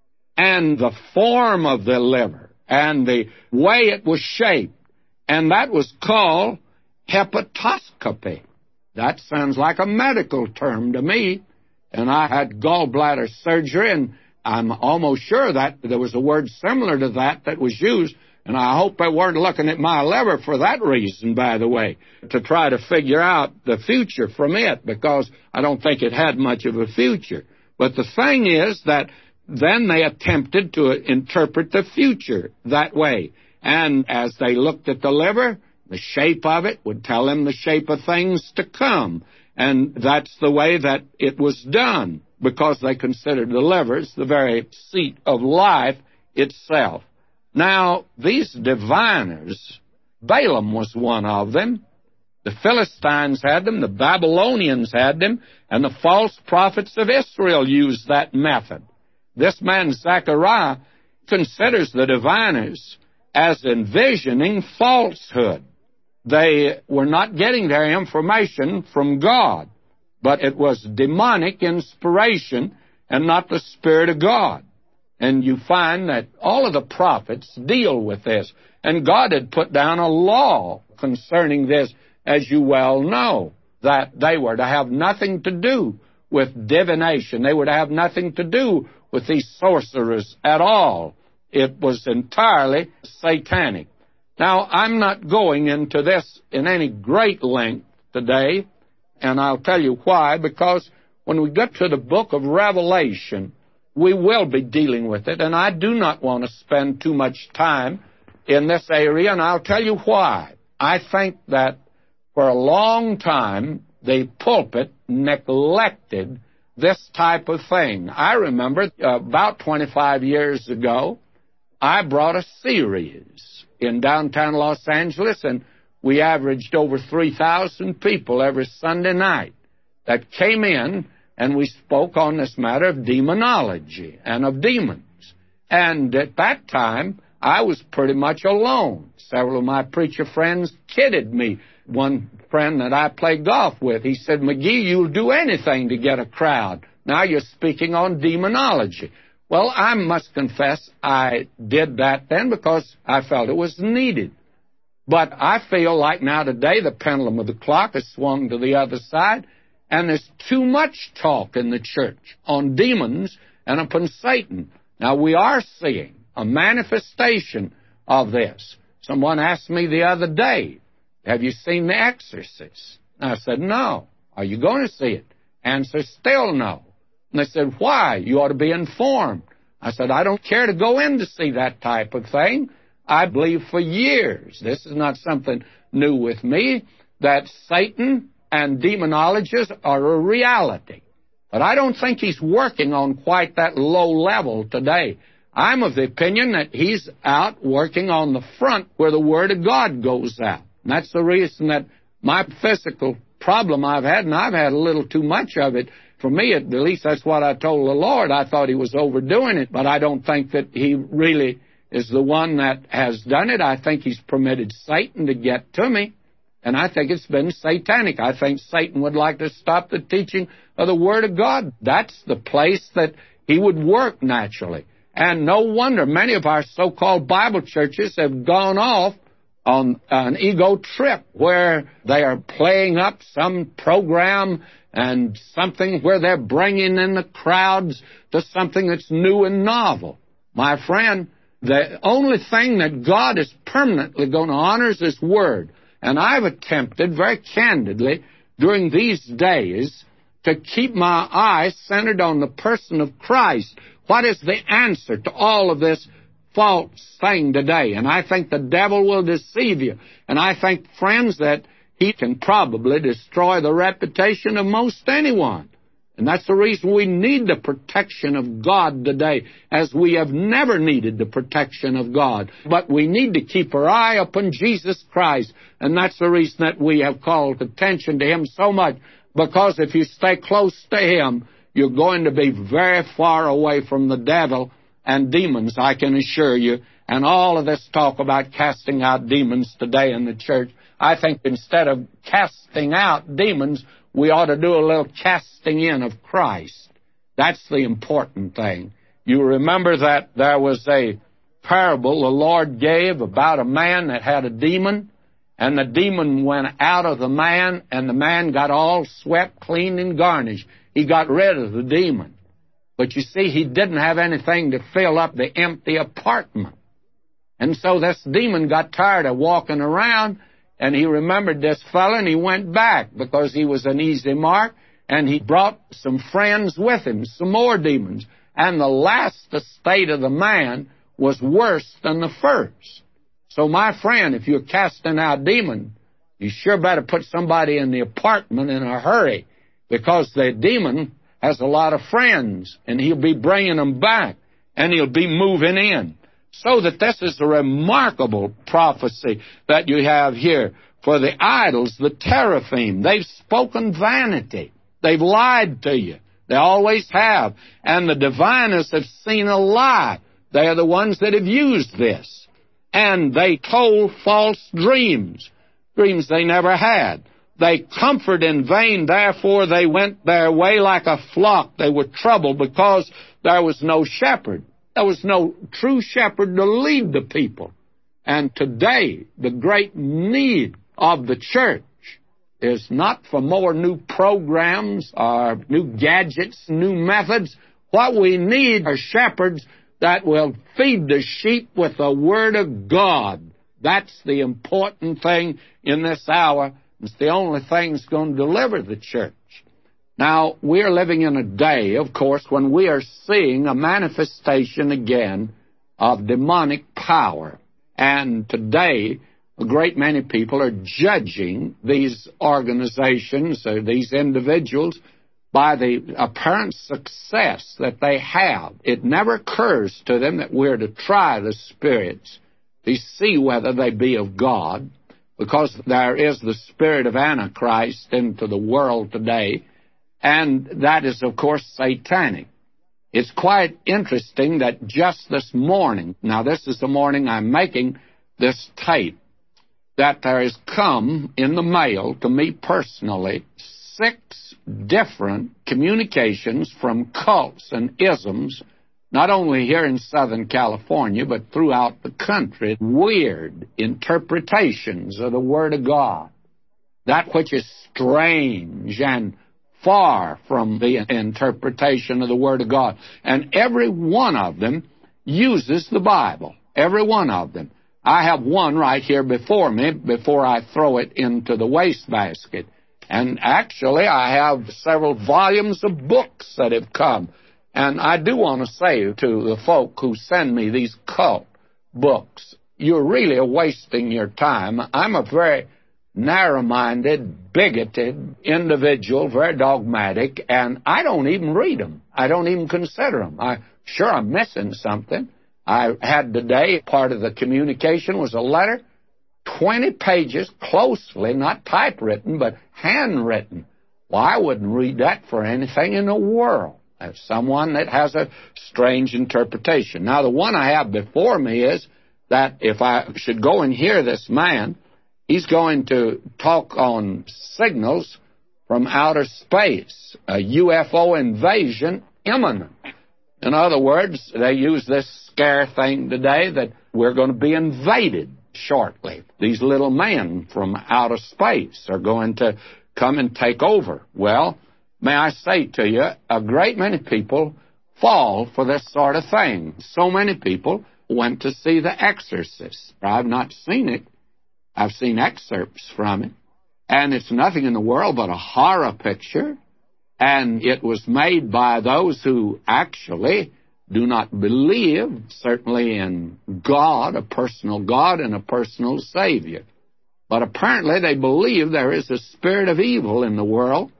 and the form of the liver and the way it was shaped. And that was called hepatoscopy. That sounds like a medical term to me. And I had gallbladder surgery, and I'm almost sure that there was a word similar to that was used. And I hope they weren't looking at my liver for that reason, by the way, to try to figure out the future from it, because I don't think it had much of a future. But the thing is that then they attempted to interpret the future that way. And as they looked at the liver, the shape of it would tell them the shape of things to come. And that's the way that it was done, because they considered the liver as the very seat of life itself. Now, these diviners, Balaam was one of them. The Philistines had them, the Babylonians had them, and the false prophets of Israel used that method. This man, Zechariah, considers the diviners as envisioning falsehood. They were not getting their information from God, but it was demonic inspiration and not the Spirit of God. And you find that all of the prophets deal with this. And God had put down a law concerning this, as you well know, that they were to have nothing to do with divination. They were to have nothing to do with these sorcerers at all. It was entirely satanic. Now, I'm not going into this in any great length today, and I'll tell you why, because when we get to the book of Revelation, we will be dealing with it, and I do not want to spend too much time in this area, and I'll tell you why. I think that for a long time, the pulpit neglected this type of thing. I remember about 25 years ago, I brought a series in downtown Los Angeles, and we averaged over 3,000 people every Sunday night that came in, and we spoke on this matter of demonology and of demons. And at that time, I was pretty much alone. Several of my preacher friends kidded me. One friend that I play golf with, he said, "McGee, you'll do anything to get a crowd. Now you're speaking on demonology." Well, I must confess I did that then because I felt it was needed. But I feel like now today the pendulum of the clock has swung to the other side, and there's too much talk in the church on demons and upon Satan. Now, we are seeing a manifestation of this. Someone asked me the other day, "Have you seen The Exorcist?" I said, "No." "Are you going to see it?" Answer, still no. And they said, "Why? You ought to be informed." I said, "I don't care to go in to see that type of thing. I believe for years, this is not something new with me, that Satan and demonologists are a reality. But I don't think he's working on quite that low level today. I'm of the opinion that he's out working on the front where the Word of God goes out. And that's the reason that my physical problem I've had, and I've had a little too much of it. For me, at least that's what I told the Lord. I thought he was overdoing it, but I don't think that he really is the one that has done it. I think he's permitted Satan to get to me, and I think it's been satanic. I think Satan would like to stop the teaching of the Word of God. That's the place that he would work naturally. And no wonder many of our so-called Bible churches have gone off on an ego trip where they are playing up some program and something where they're bringing in the crowds to something that's new and novel. My friend, the only thing that God is permanently going to honor is His Word. And I've attempted very candidly during these days to keep my eyes centered on the person of Christ. What is the answer to all of this false thing today? And I think the devil will deceive you. And I think, friends, that he can probably destroy the reputation of most anyone. And that's the reason we need the protection of God today, as we have never needed the protection of God. But we need to keep our eye upon Jesus Christ. And that's the reason that we have called attention to Him so much. Because if you stay close to Him, you're going to be very far away from the devil and demons, I can assure you. And all of this talk about casting out demons today in the church, I think instead of casting out demons, we ought to do a little casting in of Christ. That's the important thing. You remember that there was a parable the Lord gave about a man that had a demon, and the demon went out of the man, and the man got all swept, clean, and garnished. He got rid of the demon. But you see, he didn't have anything to fill up the empty apartment. And so this demon got tired of walking around, and he remembered this fellow, and he went back because he was an easy mark, and he brought some friends with him, some more demons. And the last estate of the man was worse than the first. So, my friend, if you're casting out demons, you sure better put somebody in the apartment in a hurry, because the demon has a lot of friends, and he'll be bringing them back, and he'll be moving in. So that this is a remarkable prophecy that you have here. For the idols, the teraphim, they've spoken vanity. They've lied to you. They always have. And the diviners have seen a lie. They are the ones that have used this. And they told false dreams, dreams they never had. They comfort in vain, therefore they went their way like a flock. They were troubled because there was no shepherd. There was no true shepherd to lead the people. And today, the great need of the church is not for more new programs or new gadgets, new methods. What we need are shepherds that will feed the sheep with the Word of God. That's the important thing in this hour. It's the only thing that's going to deliver the church. Now, we're living in a day, of course, when we are seeing a manifestation again of demonic power. And today, a great many people are judging these organizations or these individuals by the apparent success that they have. It never occurs to them that we're to try the spirits to see whether they be of God, because there is the spirit of Antichrist into the world today, and that is, of course, satanic. It's quite interesting that just this morning, now this is the morning I'm making this tape, that there has come in the mail to me personally 6 different communications from cults and isms, not only here in Southern California, but throughout the country. Weird interpretations of the Word of God. That which is strange and far from the interpretation of the Word of God. And every one of them uses the Bible. Every one of them. I have one right here before me before I throw it into the wastebasket. And actually, I have several volumes of books that have come. And I do want to say to the folk who send me these cult books, you're really wasting your time. I'm a very narrow-minded, bigoted individual, very dogmatic, and I don't even read them. I don't even consider them. I'm missing something. I had today, part of the communication was a letter, 20 pages, closely, not typewritten, but handwritten. Well, I wouldn't read that for anything in the world. That's someone that has a strange interpretation. Now, the one I have before me is that if I should go and hear this man, he's going to talk on signals from outer space, a UFO invasion imminent. In other words, they use this scare thing today that we're going to be invaded shortly. These little men from outer space are going to come and take over. Well, may I say to you, a great many people fall for this sort of thing. So many people went to see The Exorcist. I've not seen it. I've seen excerpts from it. And it's nothing in the world but a horror picture. And it was made by those who actually do not believe, certainly in God, a personal God and a personal Savior. But apparently they believe there is a spirit of evil in the world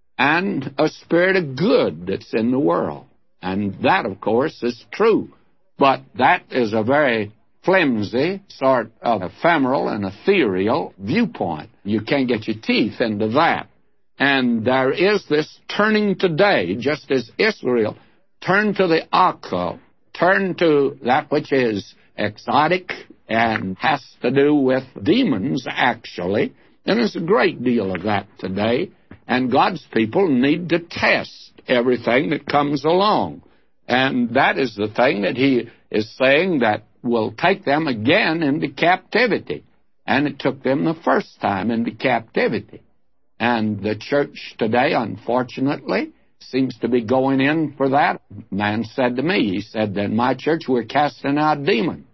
and a spirit of good that's in the world. And that, of course, is true. But that is a very flimsy sort of ephemeral and ethereal viewpoint. You can't get your teeth into that. And there is this turning today, just as Israel turned to the occult, turned to that which is exotic and has to do with demons, actually. And there's a great deal of that today. And God's people need to test everything that comes along. And that is the thing that He is saying that will take them again into captivity. And it took them the first time into captivity. And the church today, unfortunately, seems to be going in for that. A man said to me, he said, that in my church we're casting out demons.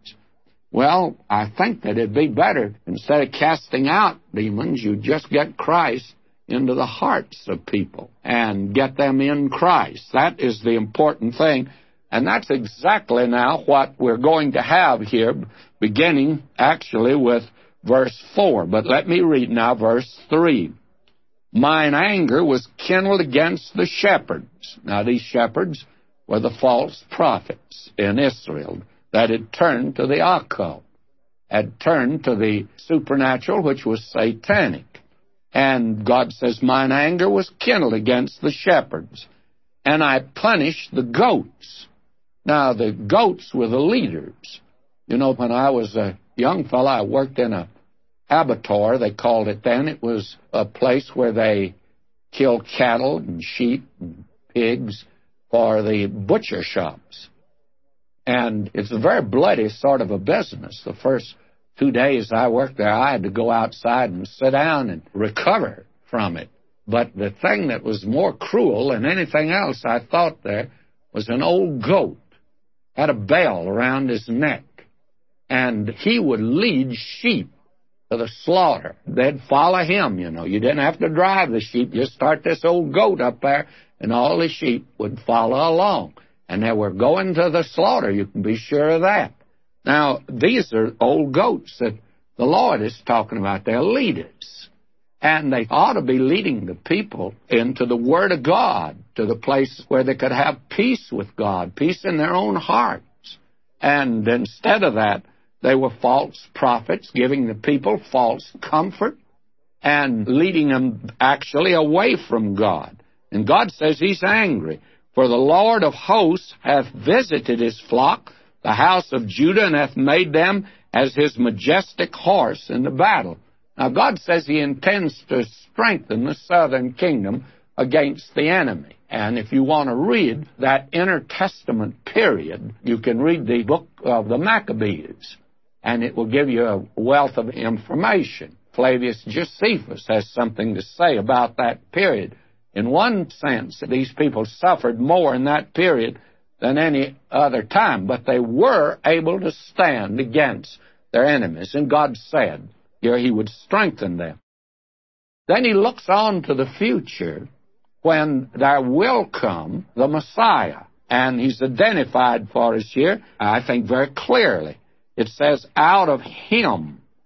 Well, I think that it'd be better, instead of casting out demons, you just get Christ into the hearts of people and get them in Christ. That is the important thing. And that's exactly now what we're going to have here, beginning actually with verse 4. But let me read now verse 3. Mine anger was kindled against the shepherds. Now, these shepherds were the false prophets in Israel that had turned to the occult, had turned to the supernatural, which was satanic. And God says, mine anger was kindled against the shepherds, and I punished the goats. Now, the goats were the leaders. You know, when I was a young fellow, I worked in a abattoir, they called it then. It was a place where they killed cattle and sheep and pigs for the butcher shops. And it's a very bloody sort of a business. The first 2 days I worked there, I had to go outside and sit down and recover from it. But the thing that was more cruel than anything else I thought there was an old goat, had a bell around his neck, and he would lead sheep to the slaughter. They'd follow him, you know. You didn't have to drive the sheep. Just start this old goat up there, and all the sheep would follow along. And they were going to the slaughter, you can be sure of that. Now, these are old goats that the Lord is talking about. They're leaders. And they ought to be leading the people into the Word of God, to the place where they could have peace with God, peace in their own hearts. And instead of that, they were false prophets, giving the people false comfort and leading them actually away from God. And God says He's angry. For the Lord of hosts hath visited His flock, the house of Judah, and hath made them as His majestic horse in the battle. Now, God says He intends to strengthen the southern kingdom against the enemy. And if you want to read that intertestament period, you can read the book of the Maccabees, and it will give you a wealth of information. Flavius Josephus has something to say about that period. In one sense, these people suffered more in that period than any other time, but they were able to stand against their enemies, and God said here He would strengthen them. Then He looks on to the future when there will come the Messiah, and He's identified for us here, I think, very clearly. It says, out of Him.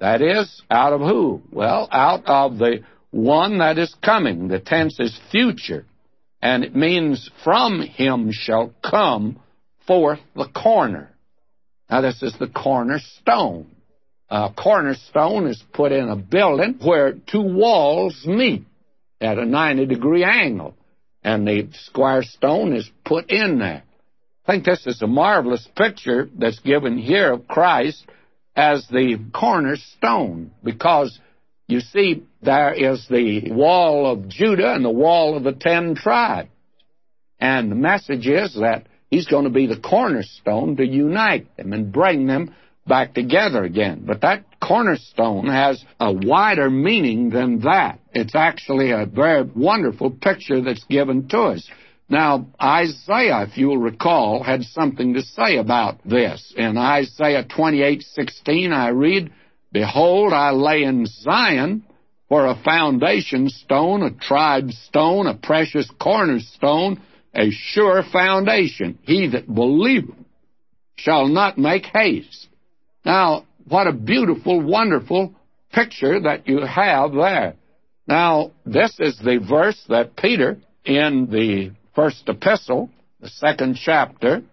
That is, out of who? Well, out of the one that is coming. The tense is future. And it means from him shall come forth the corner. Now, this is the cornerstone. A cornerstone is put in a building where two walls meet at a 90-degree angle, and the square stone is put in there. I think this is a marvelous picture that's given here of Christ as the cornerstone, because you see, there is the wall of Judah and the wall of the 10 tribes. And the message is that he's going to be the cornerstone to unite them and bring them back together again. But that cornerstone has a wider meaning than that. It's actually a very wonderful picture that's given to us. Now, Isaiah, if you'll recall, had something to say about this. In Isaiah 28:16, I read, "Behold, I lay in Zion for a foundation stone, a tried stone, a precious cornerstone, a sure foundation. He that believeth shall not make haste." Now, what a beautiful, wonderful picture that you have there. Now, this is the verse that Peter, in the first epistle, the 2nd chapter,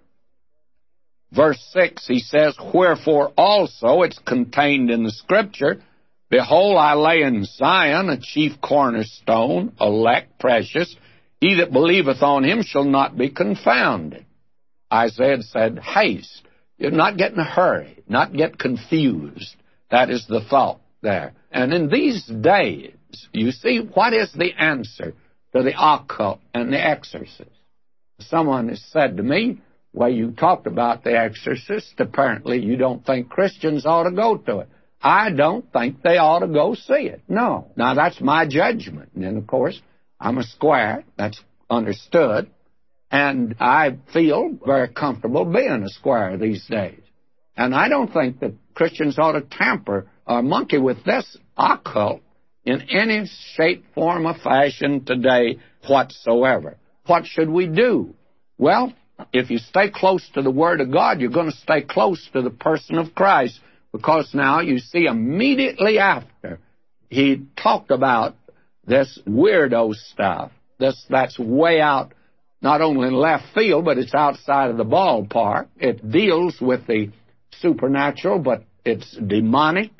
verse 6, he says, "Wherefore also," it's contained in the Scripture, "Behold, I lay in Zion a chief cornerstone, elect, precious. He that believeth on him shall not be confounded." Isaiah said, haste. You're not get in a hurry, not get confused. That is the thought there. And in these days, you see, what is the answer to the occult and the exorcist? Someone has said to me, well, you talked about the exorcist. Apparently, you don't think Christians ought to go to it. I don't think they ought to go see it. No. Now, that's my judgment. And, of course, I'm a square. That's understood. And I feel very comfortable being a square these days. And I don't think that Christians ought to tamper or monkey with this occult in any shape, form, or fashion today whatsoever. What should we do? Well, if you stay close to the Word of God, you're going to stay close to the person of Christ, because now you see immediately after he talked about this weirdo stuff. That's way out, not only in left field, but it's outside of the ballpark. It deals with the supernatural, but it's demonic.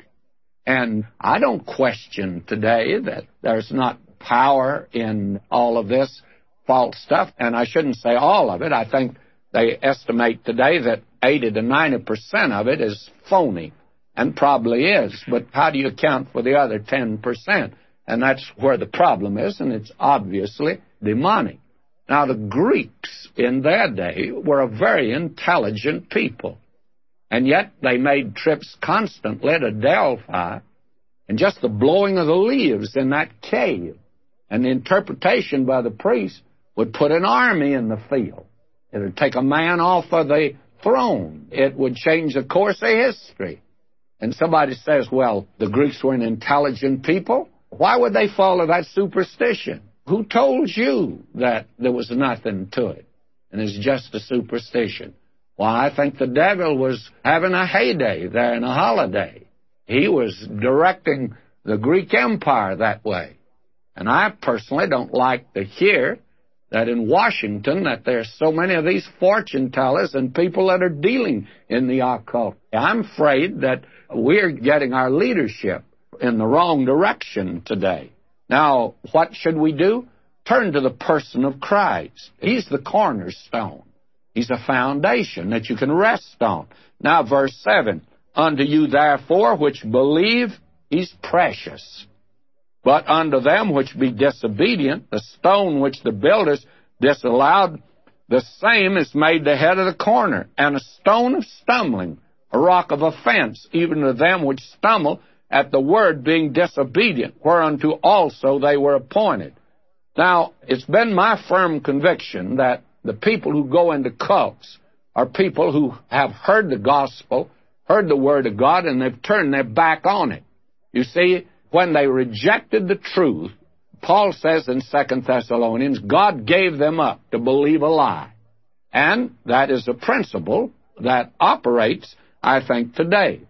And I don't question today that there's not power in all of this false stuff. And I shouldn't say all of it. I think they estimate today that 80 to 90% of it is phony, and probably is. But how do you account for the other 10%? And that's where the problem is, and it's obviously demonic. Now, the Greeks in their day were a very intelligent people, and yet they made trips constantly to Delphi, and just the blowing of the leaves in that cave and the interpretation by the priest would put an army in the field. It would take a man off of the throne. It would change the course of history. And somebody says, well, the Greeks were an intelligent people. Why would they follow that superstition? Who told you that there was nothing to it and it's just a superstition? Well, I think the devil was having a heyday there and a holiday. He was directing the Greek Empire that way. And I personally don't like to hear that in Washington that there's so many of these fortune tellers and people that are dealing in the occult. I'm afraid that we're getting our leadership in the wrong direction today. Now, what should we do? Turn to the person of Christ. He's the cornerstone. He's a foundation that you can rest on. Now, verse 7, "Unto you, therefore, which believe, he's precious. But unto them which be disobedient, the stone which the builders disallowed, the same is made the head of the corner, and a stone of stumbling, a rock of offense, even to them which stumble at the word, being disobedient, whereunto also they were appointed." Now, it's been my firm conviction that the people who go into cults are people who have heard the gospel, heard the word of God, and they've turned their back on it. You see, when they rejected the truth, Paul says in 2 Thessalonians, God gave them up to believe a lie. And that is a principle that operates, I think, today.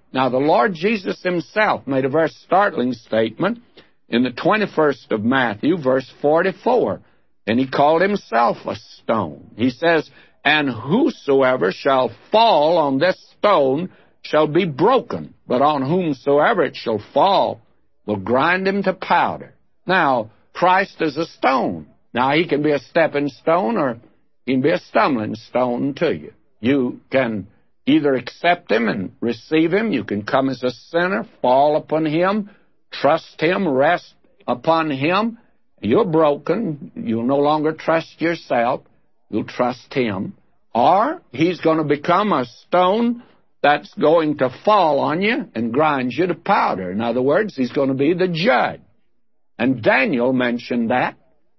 Now, the Lord Jesus himself made a very startling statement in the 21st of Matthew, verse 44, and he called himself a stone. He says, "And whosoever shall fall on this stone shall be broken, but on whomsoever it shall fall will grind him to powder." Now, Christ is a stone. Now, he can be a stepping stone or he can be a stumbling stone to you. You can either accept him and receive him. You can come as a sinner, fall upon him, trust him, rest upon him. You're broken. You'll no longer trust yourself. You'll trust him. Or he's going to become a stone that's going to fall on you and grind you to powder. In other words, he's going to be the judge. And Daniel mentioned that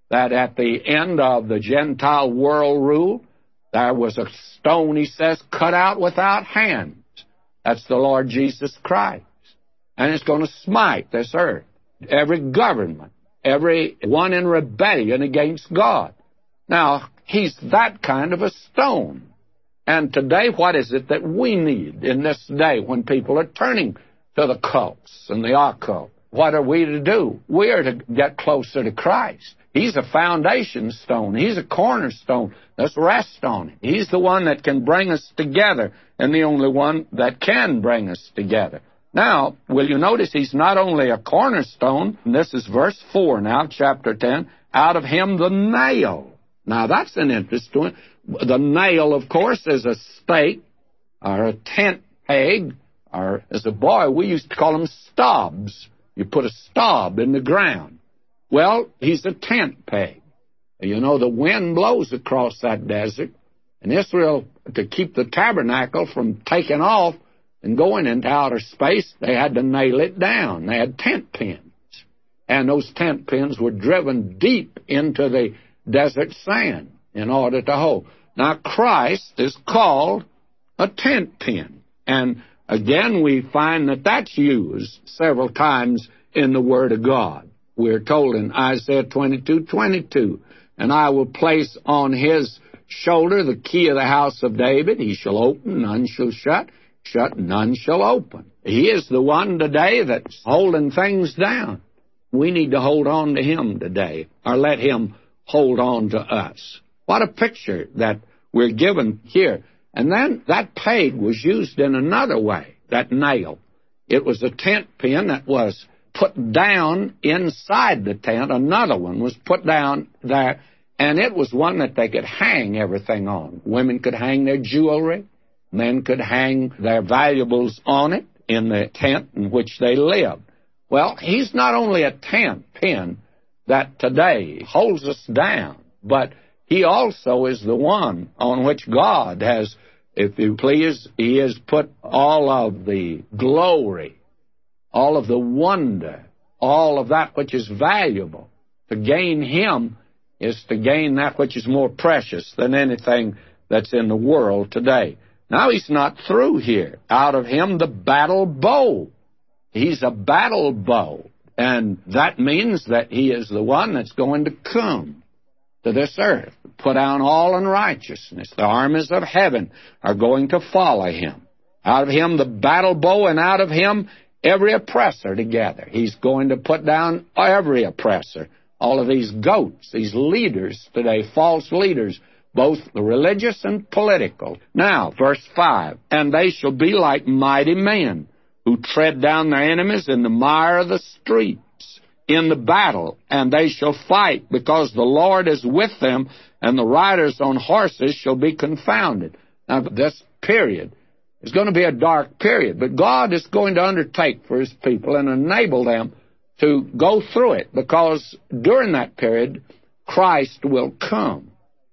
at the end of the Gentile world rule, there was a stone, he says, cut out without hands. That's the Lord Jesus Christ. And it's going to smite this earth. Every government, every one in rebellion against God. Now, he's that kind of a stone. And today, what is it that we need in this day when people are turning to the cults and the occult? What are we to do? We are to get closer to Christ. He's a foundation stone. He's a cornerstone. Let's rest on him. He's the one that can bring us together and the only one that can bring us together. Now, will you notice he's not only a cornerstone, and this is verse 4 now, chapter 10, out of him the nail. Now, that's an interesting one. The nail, of course, is a stake or a tent peg, or as a boy, we used to call them stobs. You put a stob in the ground. Well, he's a tent peg. You know, the wind blows across that desert, and Israel, to keep the tabernacle from taking off and going into outer space, they had to nail it down. They had tent pins. And those tent pins were driven deep into the desert sand in order to hold. Now, Christ is called a tent pin. And again, we find that that's used several times in the Word of God. We're told in Isaiah 22:22, "And I will place on his shoulder the key of the house of David. He shall open, none shall shut. Shut, none shall open." He is the one today that's holding things down. We need to hold on to him today, or let him hold on to us. What a picture that we're given here. And then that peg was used in another way, that nail. It was a tent pin that was put down inside the tent. Another one was put down there, and it was one that they could hang everything on. Women could hang their jewelry. Men could hang their valuables on it in the tent in which they lived. Well, he's not only a tent pin that today holds us down, but he also is the one on which God has, if you please, he has put all of the glory, all of the wonder, all of that which is valuable. To gain him is to gain that which is more precious than anything that's in the world today. Now, he's not through here. Out of him, the battle bow. He's a battle bow. And that means that he is the one that's going to come to this earth, put down all unrighteousness. The armies of heaven are going to follow him. Out of him, the battle bow, and out of him, every oppressor together. He's going to put down every oppressor. All of these goats, these leaders today, false leaders, both the religious and political. Now, verse 5, "And they shall be like mighty men, who tread down their enemies in the mire of the streets, in the battle, and they shall fight, because the Lord is with them, and the riders on horses shall be confounded." Now, this period is going to be a dark period, but God is going to undertake for his people and enable them to go through it, because during that period, Christ will come.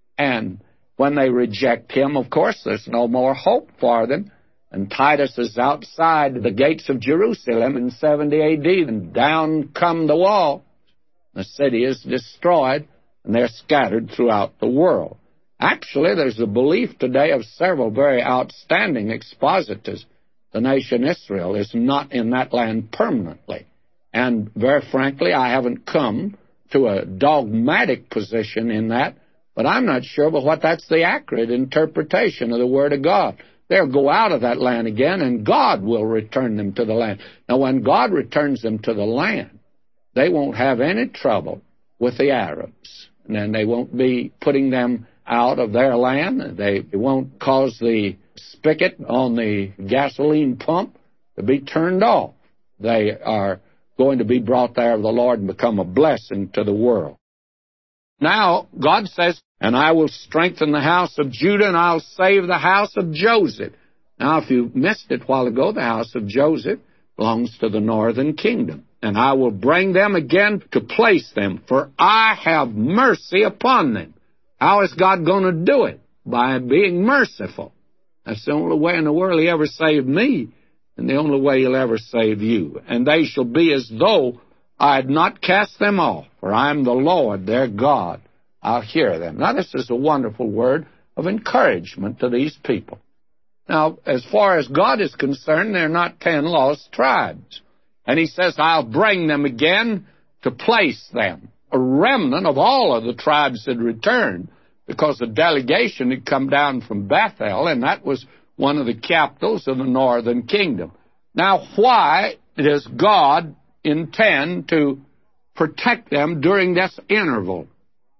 And when they reject him, of course, there's no more hope for them. And Titus is outside the gates of Jerusalem in 70 A.D., and down come the walls. The city is destroyed, and they're scattered throughout the world. Actually, there's a belief today of several very outstanding expositors. The nation Israel is not in that land permanently. And very frankly, I haven't come to a dogmatic position in that, but I'm not sure but what that's the accurate interpretation of the Word of God. they'll go out of that land again, and God will return them to the land. Now, when God returns them to the land, they won't have any trouble with the Arabs, and they won't be putting them out of their land. They won't cause the spigot on the gasoline pump to be turned off. They are going to be brought there of the Lord and become a blessing to the world. Now, God says, and I will strengthen the house of Judah, and I'll save the house of Joseph. Now, if you missed it a while ago, the house of Joseph belongs to the northern kingdom. And I will bring them again to place them, for I have mercy upon them. How is God going to do it? By being merciful. That's the only way in the world He ever saved me, and the only way He'll ever save you. And they shall be as though I had not cast them off, for I am the Lord their God. I'll hear them. Now, this is a wonderful word of encouragement to these people. Now, as far as God is concerned, they're not 10 lost tribes. And He says, I'll bring them again to place them. A remnant of all of the tribes had returned, because a delegation had come down from Bethel, and that was one of the capitals of the northern kingdom. Now, why does God intend to protect them during this interval?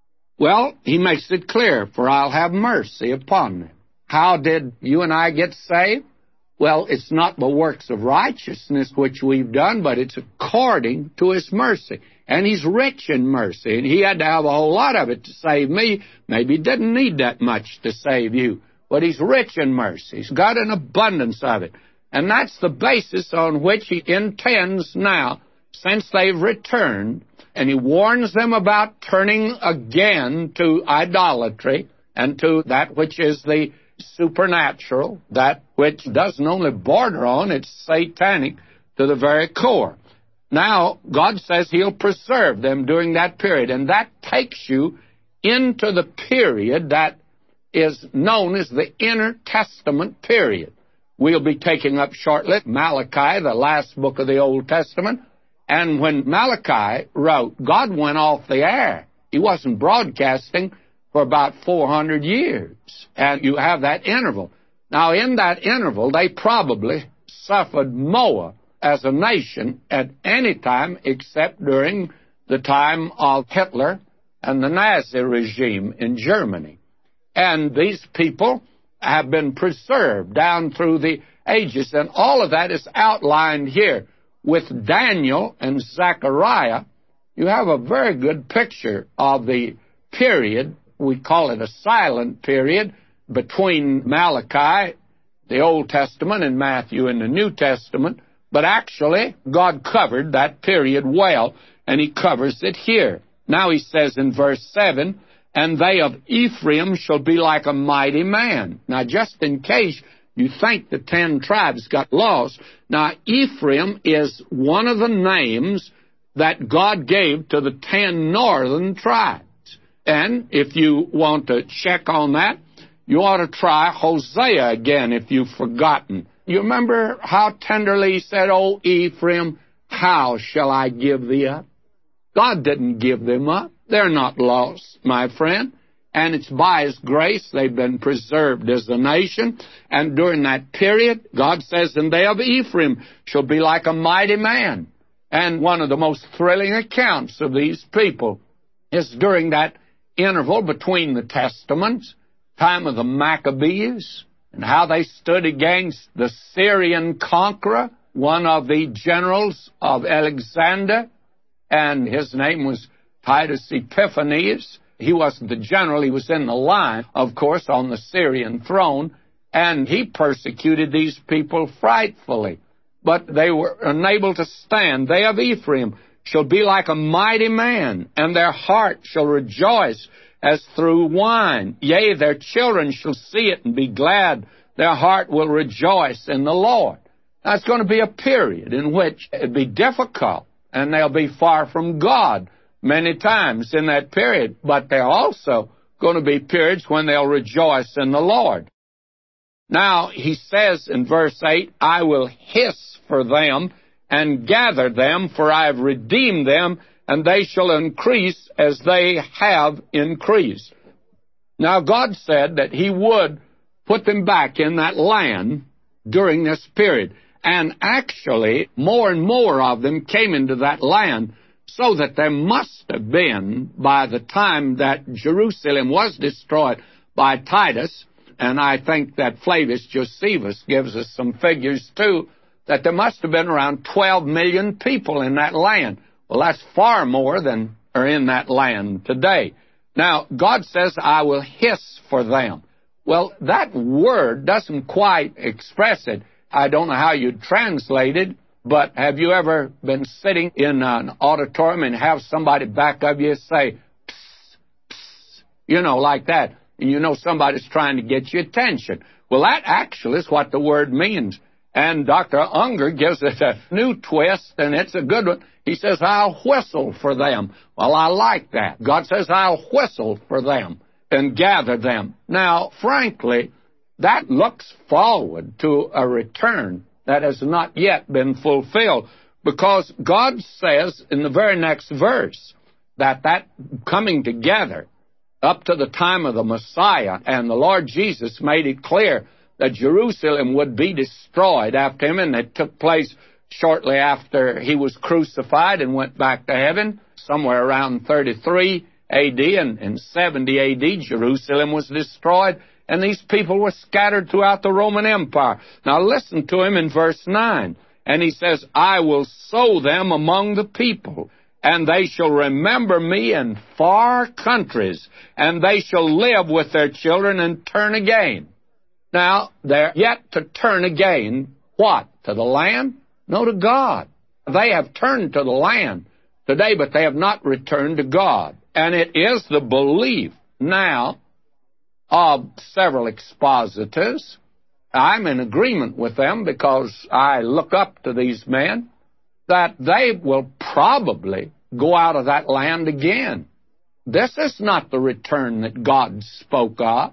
Well, He makes it clear, for I'll have mercy upon them. How did you and I get saved? Well, it's not the works of righteousness which we've done, but it's according to His mercy. And He's rich in mercy, and He had to have a whole lot of it to save me. Maybe He didn't need that much to save you, but He's rich in mercy. He's got an abundance of it. And that's the basis on which He intends now, since they've returned, and He warns them about turning again to idolatry and to that which is the supernatural, that which doesn't only border on, it's satanic to the very core. Now, God says He'll preserve them during that period, and that takes you into the period that is known as the intertestament period. We'll be taking up shortly Malachi, the last book of the Old Testament, and when Malachi wrote, God went off the air. He wasn't broadcasting for about 400 years, and you have that interval. Now, in that interval, they probably suffered more as a nation at any time except during the time of Hitler and the Nazi regime in Germany. And these people have been preserved down through the ages, and all of that is outlined here. With Daniel and Zechariah, you have a very good picture of the period, we call it a silent period, between Malachi, the Old Testament, and Matthew in the New Testament. But actually, God covered that period well, and He covers it here. Now He says in verse 7, and they of Ephraim shall be like a mighty man. Now, just in case you think the 10 tribes got lost, now Ephraim is one of the names that God gave to the 10 northern tribes. And if you want to check on that, you ought to try Hosea again if you've forgotten. You remember how tenderly He said, O Ephraim, how shall I give thee up? God didn't give them up. They're not lost, my friend. And it's by His grace they've been preserved as a nation. And during that period, God says, and they of Ephraim shall be like a mighty man. And one of the most thrilling accounts of these people is during that interval between the Testaments, time of the Maccabees, and how they stood against the Syrian conqueror, one of the generals of Alexander, and his name was Titus Epiphanes. He wasn't the general, he was in the line, of course, on the Syrian throne, and he persecuted these people frightfully. But they were unable to stand. They of Ephraim shall be like a mighty man, and their heart shall rejoice as through wine. Yea, their children shall see it and be glad. Their heart will rejoice in the Lord. Now, it's going to be a period in which it'll be difficult, and they'll be far from God many times in that period. But there are also going to be periods when they'll rejoice in the Lord. Now, He says in verse 8, I will hiss for them and gather them, for I have redeemed them, and they shall increase as they have increased. Now, God said that He would put them back in that land during this period. And actually, more and more of them came into that land, so that there must have been, by the time that Jerusalem was destroyed by Titus, and I think that Flavius Josephus gives us some figures too, that there must have been around 12 million people in that land. Well, that's far more than are in that land today. Now, God says, I will hiss for them. Well, that word doesn't quite express it. I don't know how you'd translate it, but have you ever been sitting in an auditorium and have somebody back of you say, psst, psst, like that, and you know somebody's trying to get your attention? Well, that actually is what the word means. And Dr. Unger gives it a new twist, and it's a good one. He says, I'll whistle for them. Well, I like that. God says, I'll whistle for them and gather them. Now, frankly, that looks forward to a return that has not yet been fulfilled, because God says in the very next verse that coming together up to the time of the Messiah, and the Lord Jesus made it clear that Jerusalem would be destroyed after him, and it took place shortly after he was crucified and went back to heaven, somewhere around 33 A.D. and in 70 A.D., Jerusalem was destroyed, and these people were scattered throughout the Roman Empire. Now listen to him in verse 9. And he says, I will sow them among the people, and they shall remember me in far countries, and they shall live with their children and turn again. Now, they're yet to turn again. What? To the land? No, to God. They have turned to the land today, but they have not returned to God. And it is the belief now of several expositors. I'm in agreement with them because I look up to these men, that they will probably go out of that land again. This is not the return that God spoke of.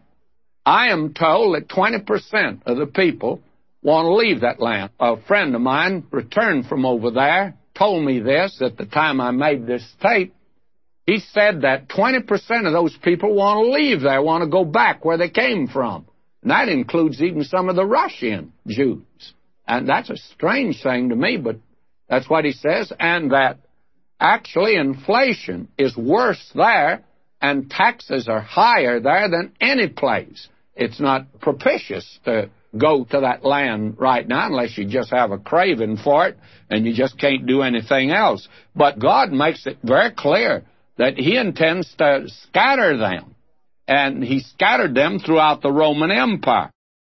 I am told that 20% of the people want to leave that land. A friend of mine returned from over there, told me this at the time I made this tape. He said that 20% of those people want to leave there, want to go back where they came from. And that includes even some of the Russian Jews. And that's a strange thing to me, but that's what he says. And that actually inflation is worse there, and taxes are higher there than any place. It's not propitious to go to that land right now unless you just have a craving for it and you just can't do anything else. But God makes it very clear that he intends to scatter them, and he scattered them throughout the Roman Empire.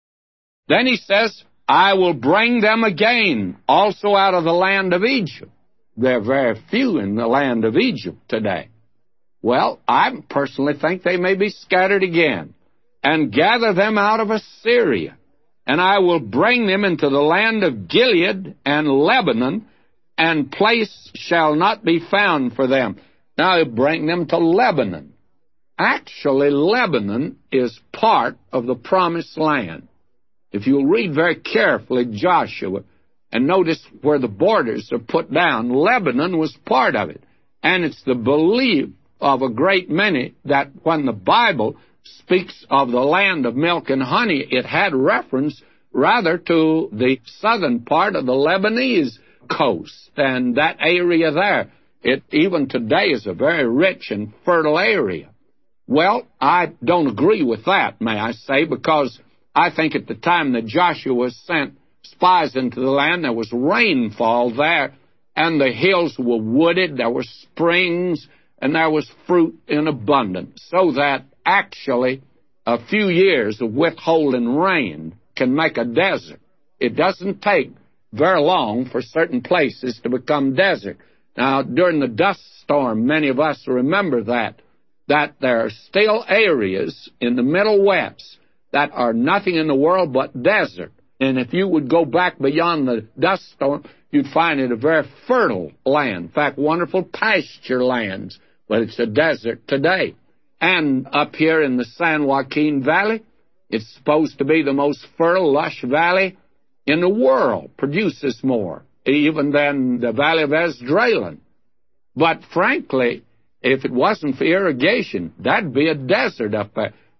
Then he says, I will bring them again also out of the land of Egypt. There are very few in the land of Egypt today. Well, I personally think they may be scattered again, and gather them out of Assyria. And I will bring them into the land of Gilead and Lebanon, and place shall not be found for them. Now he'll bring them to Lebanon. Actually, Lebanon is part of the Promised Land. If you'll read very carefully Joshua and notice where the borders are put down, Lebanon was part of it. And it's the belief of a great many that when the Bible speaks of the land of milk and honey, it had reference rather to the southern part of the Lebanese coast and that area there. It even today is a very rich and fertile area. Well, I don't agree with that, may I say, because I think at the time that Joshua sent spies into the land, there was rainfall there, and the hills were wooded, there were springs, and there was fruit in abundance, so that actually a few years of withholding rain can make a desert. It doesn't take very long for certain places to become desert. Now, during the dust storm, many of us remember that there are still areas in the Middle West that are nothing in the world but desert. And if you would go back beyond the dust storm, you'd find it a very fertile land. In fact, wonderful pasture lands, but it's a desert today. And up here in the San Joaquin Valley, it's supposed to be the most fertile, lush valley in the world, produces more, even than the Valley of Esdraelon. But frankly, if it wasn't for irrigation, that'd be a desert up there.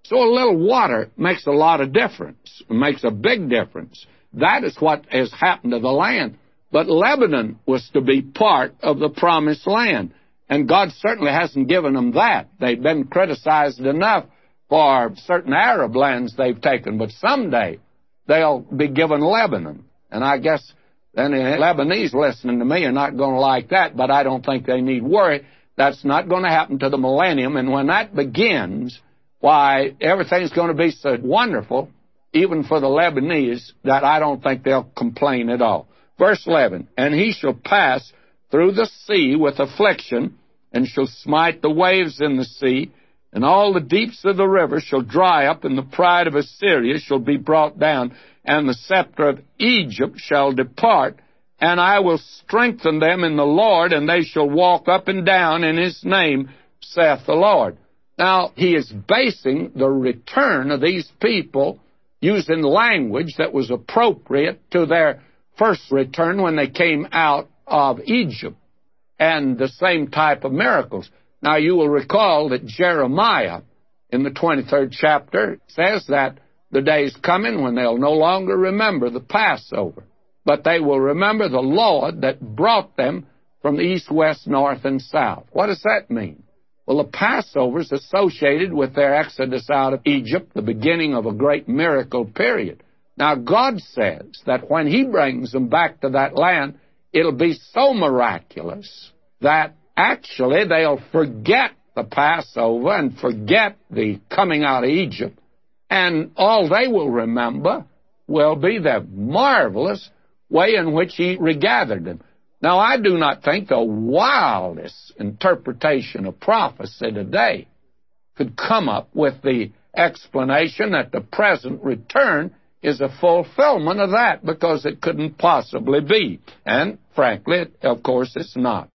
So a little water makes a lot of difference. It makes a big difference. That is what has happened to the land. But Lebanon was to be part of the promised land. And God certainly hasn't given them that. They've been criticized enough for certain Arab lands they've taken. But someday they'll be given Lebanon. And I guess any Lebanese listening to me are not going to like that, but I don't think they need worry. That's not going to happen to the millennium. And when that begins, why, everything's going to be so wonderful, even for the Lebanese, that I don't think they'll complain at all. Verse 11, and he shall pass through the sea with affliction, and shall smite the waves in the sea, and all the deeps of the river shall dry up, and the pride of Assyria shall be brought down, and the scepter of Egypt shall depart, and I will strengthen them in the Lord, and they shall walk up and down in his name, saith the Lord. Now, he is basing the return of these people using language that was appropriate to their first return when they came out of Egypt, and the same type of miracles. Now, you will recall that Jeremiah, in the 23rd chapter, says that the day is coming when they'll no longer remember the Passover, but they will remember the Lord that brought them from the east, west, north, and south. What does that mean? Well, the Passover is associated with their exodus out of Egypt, the beginning of a great miracle period. Now, God says that when he brings them back to that land, it'll be so miraculous that actually they'll forget the Passover and forget the coming out of Egypt, and all they will remember will be the marvelous way in which he regathered them. Now, I do not think the wildest interpretation of prophecy today could come up with the explanation that the present return is a fulfillment of that, because it couldn't possibly be. And, frankly, of course, it's not.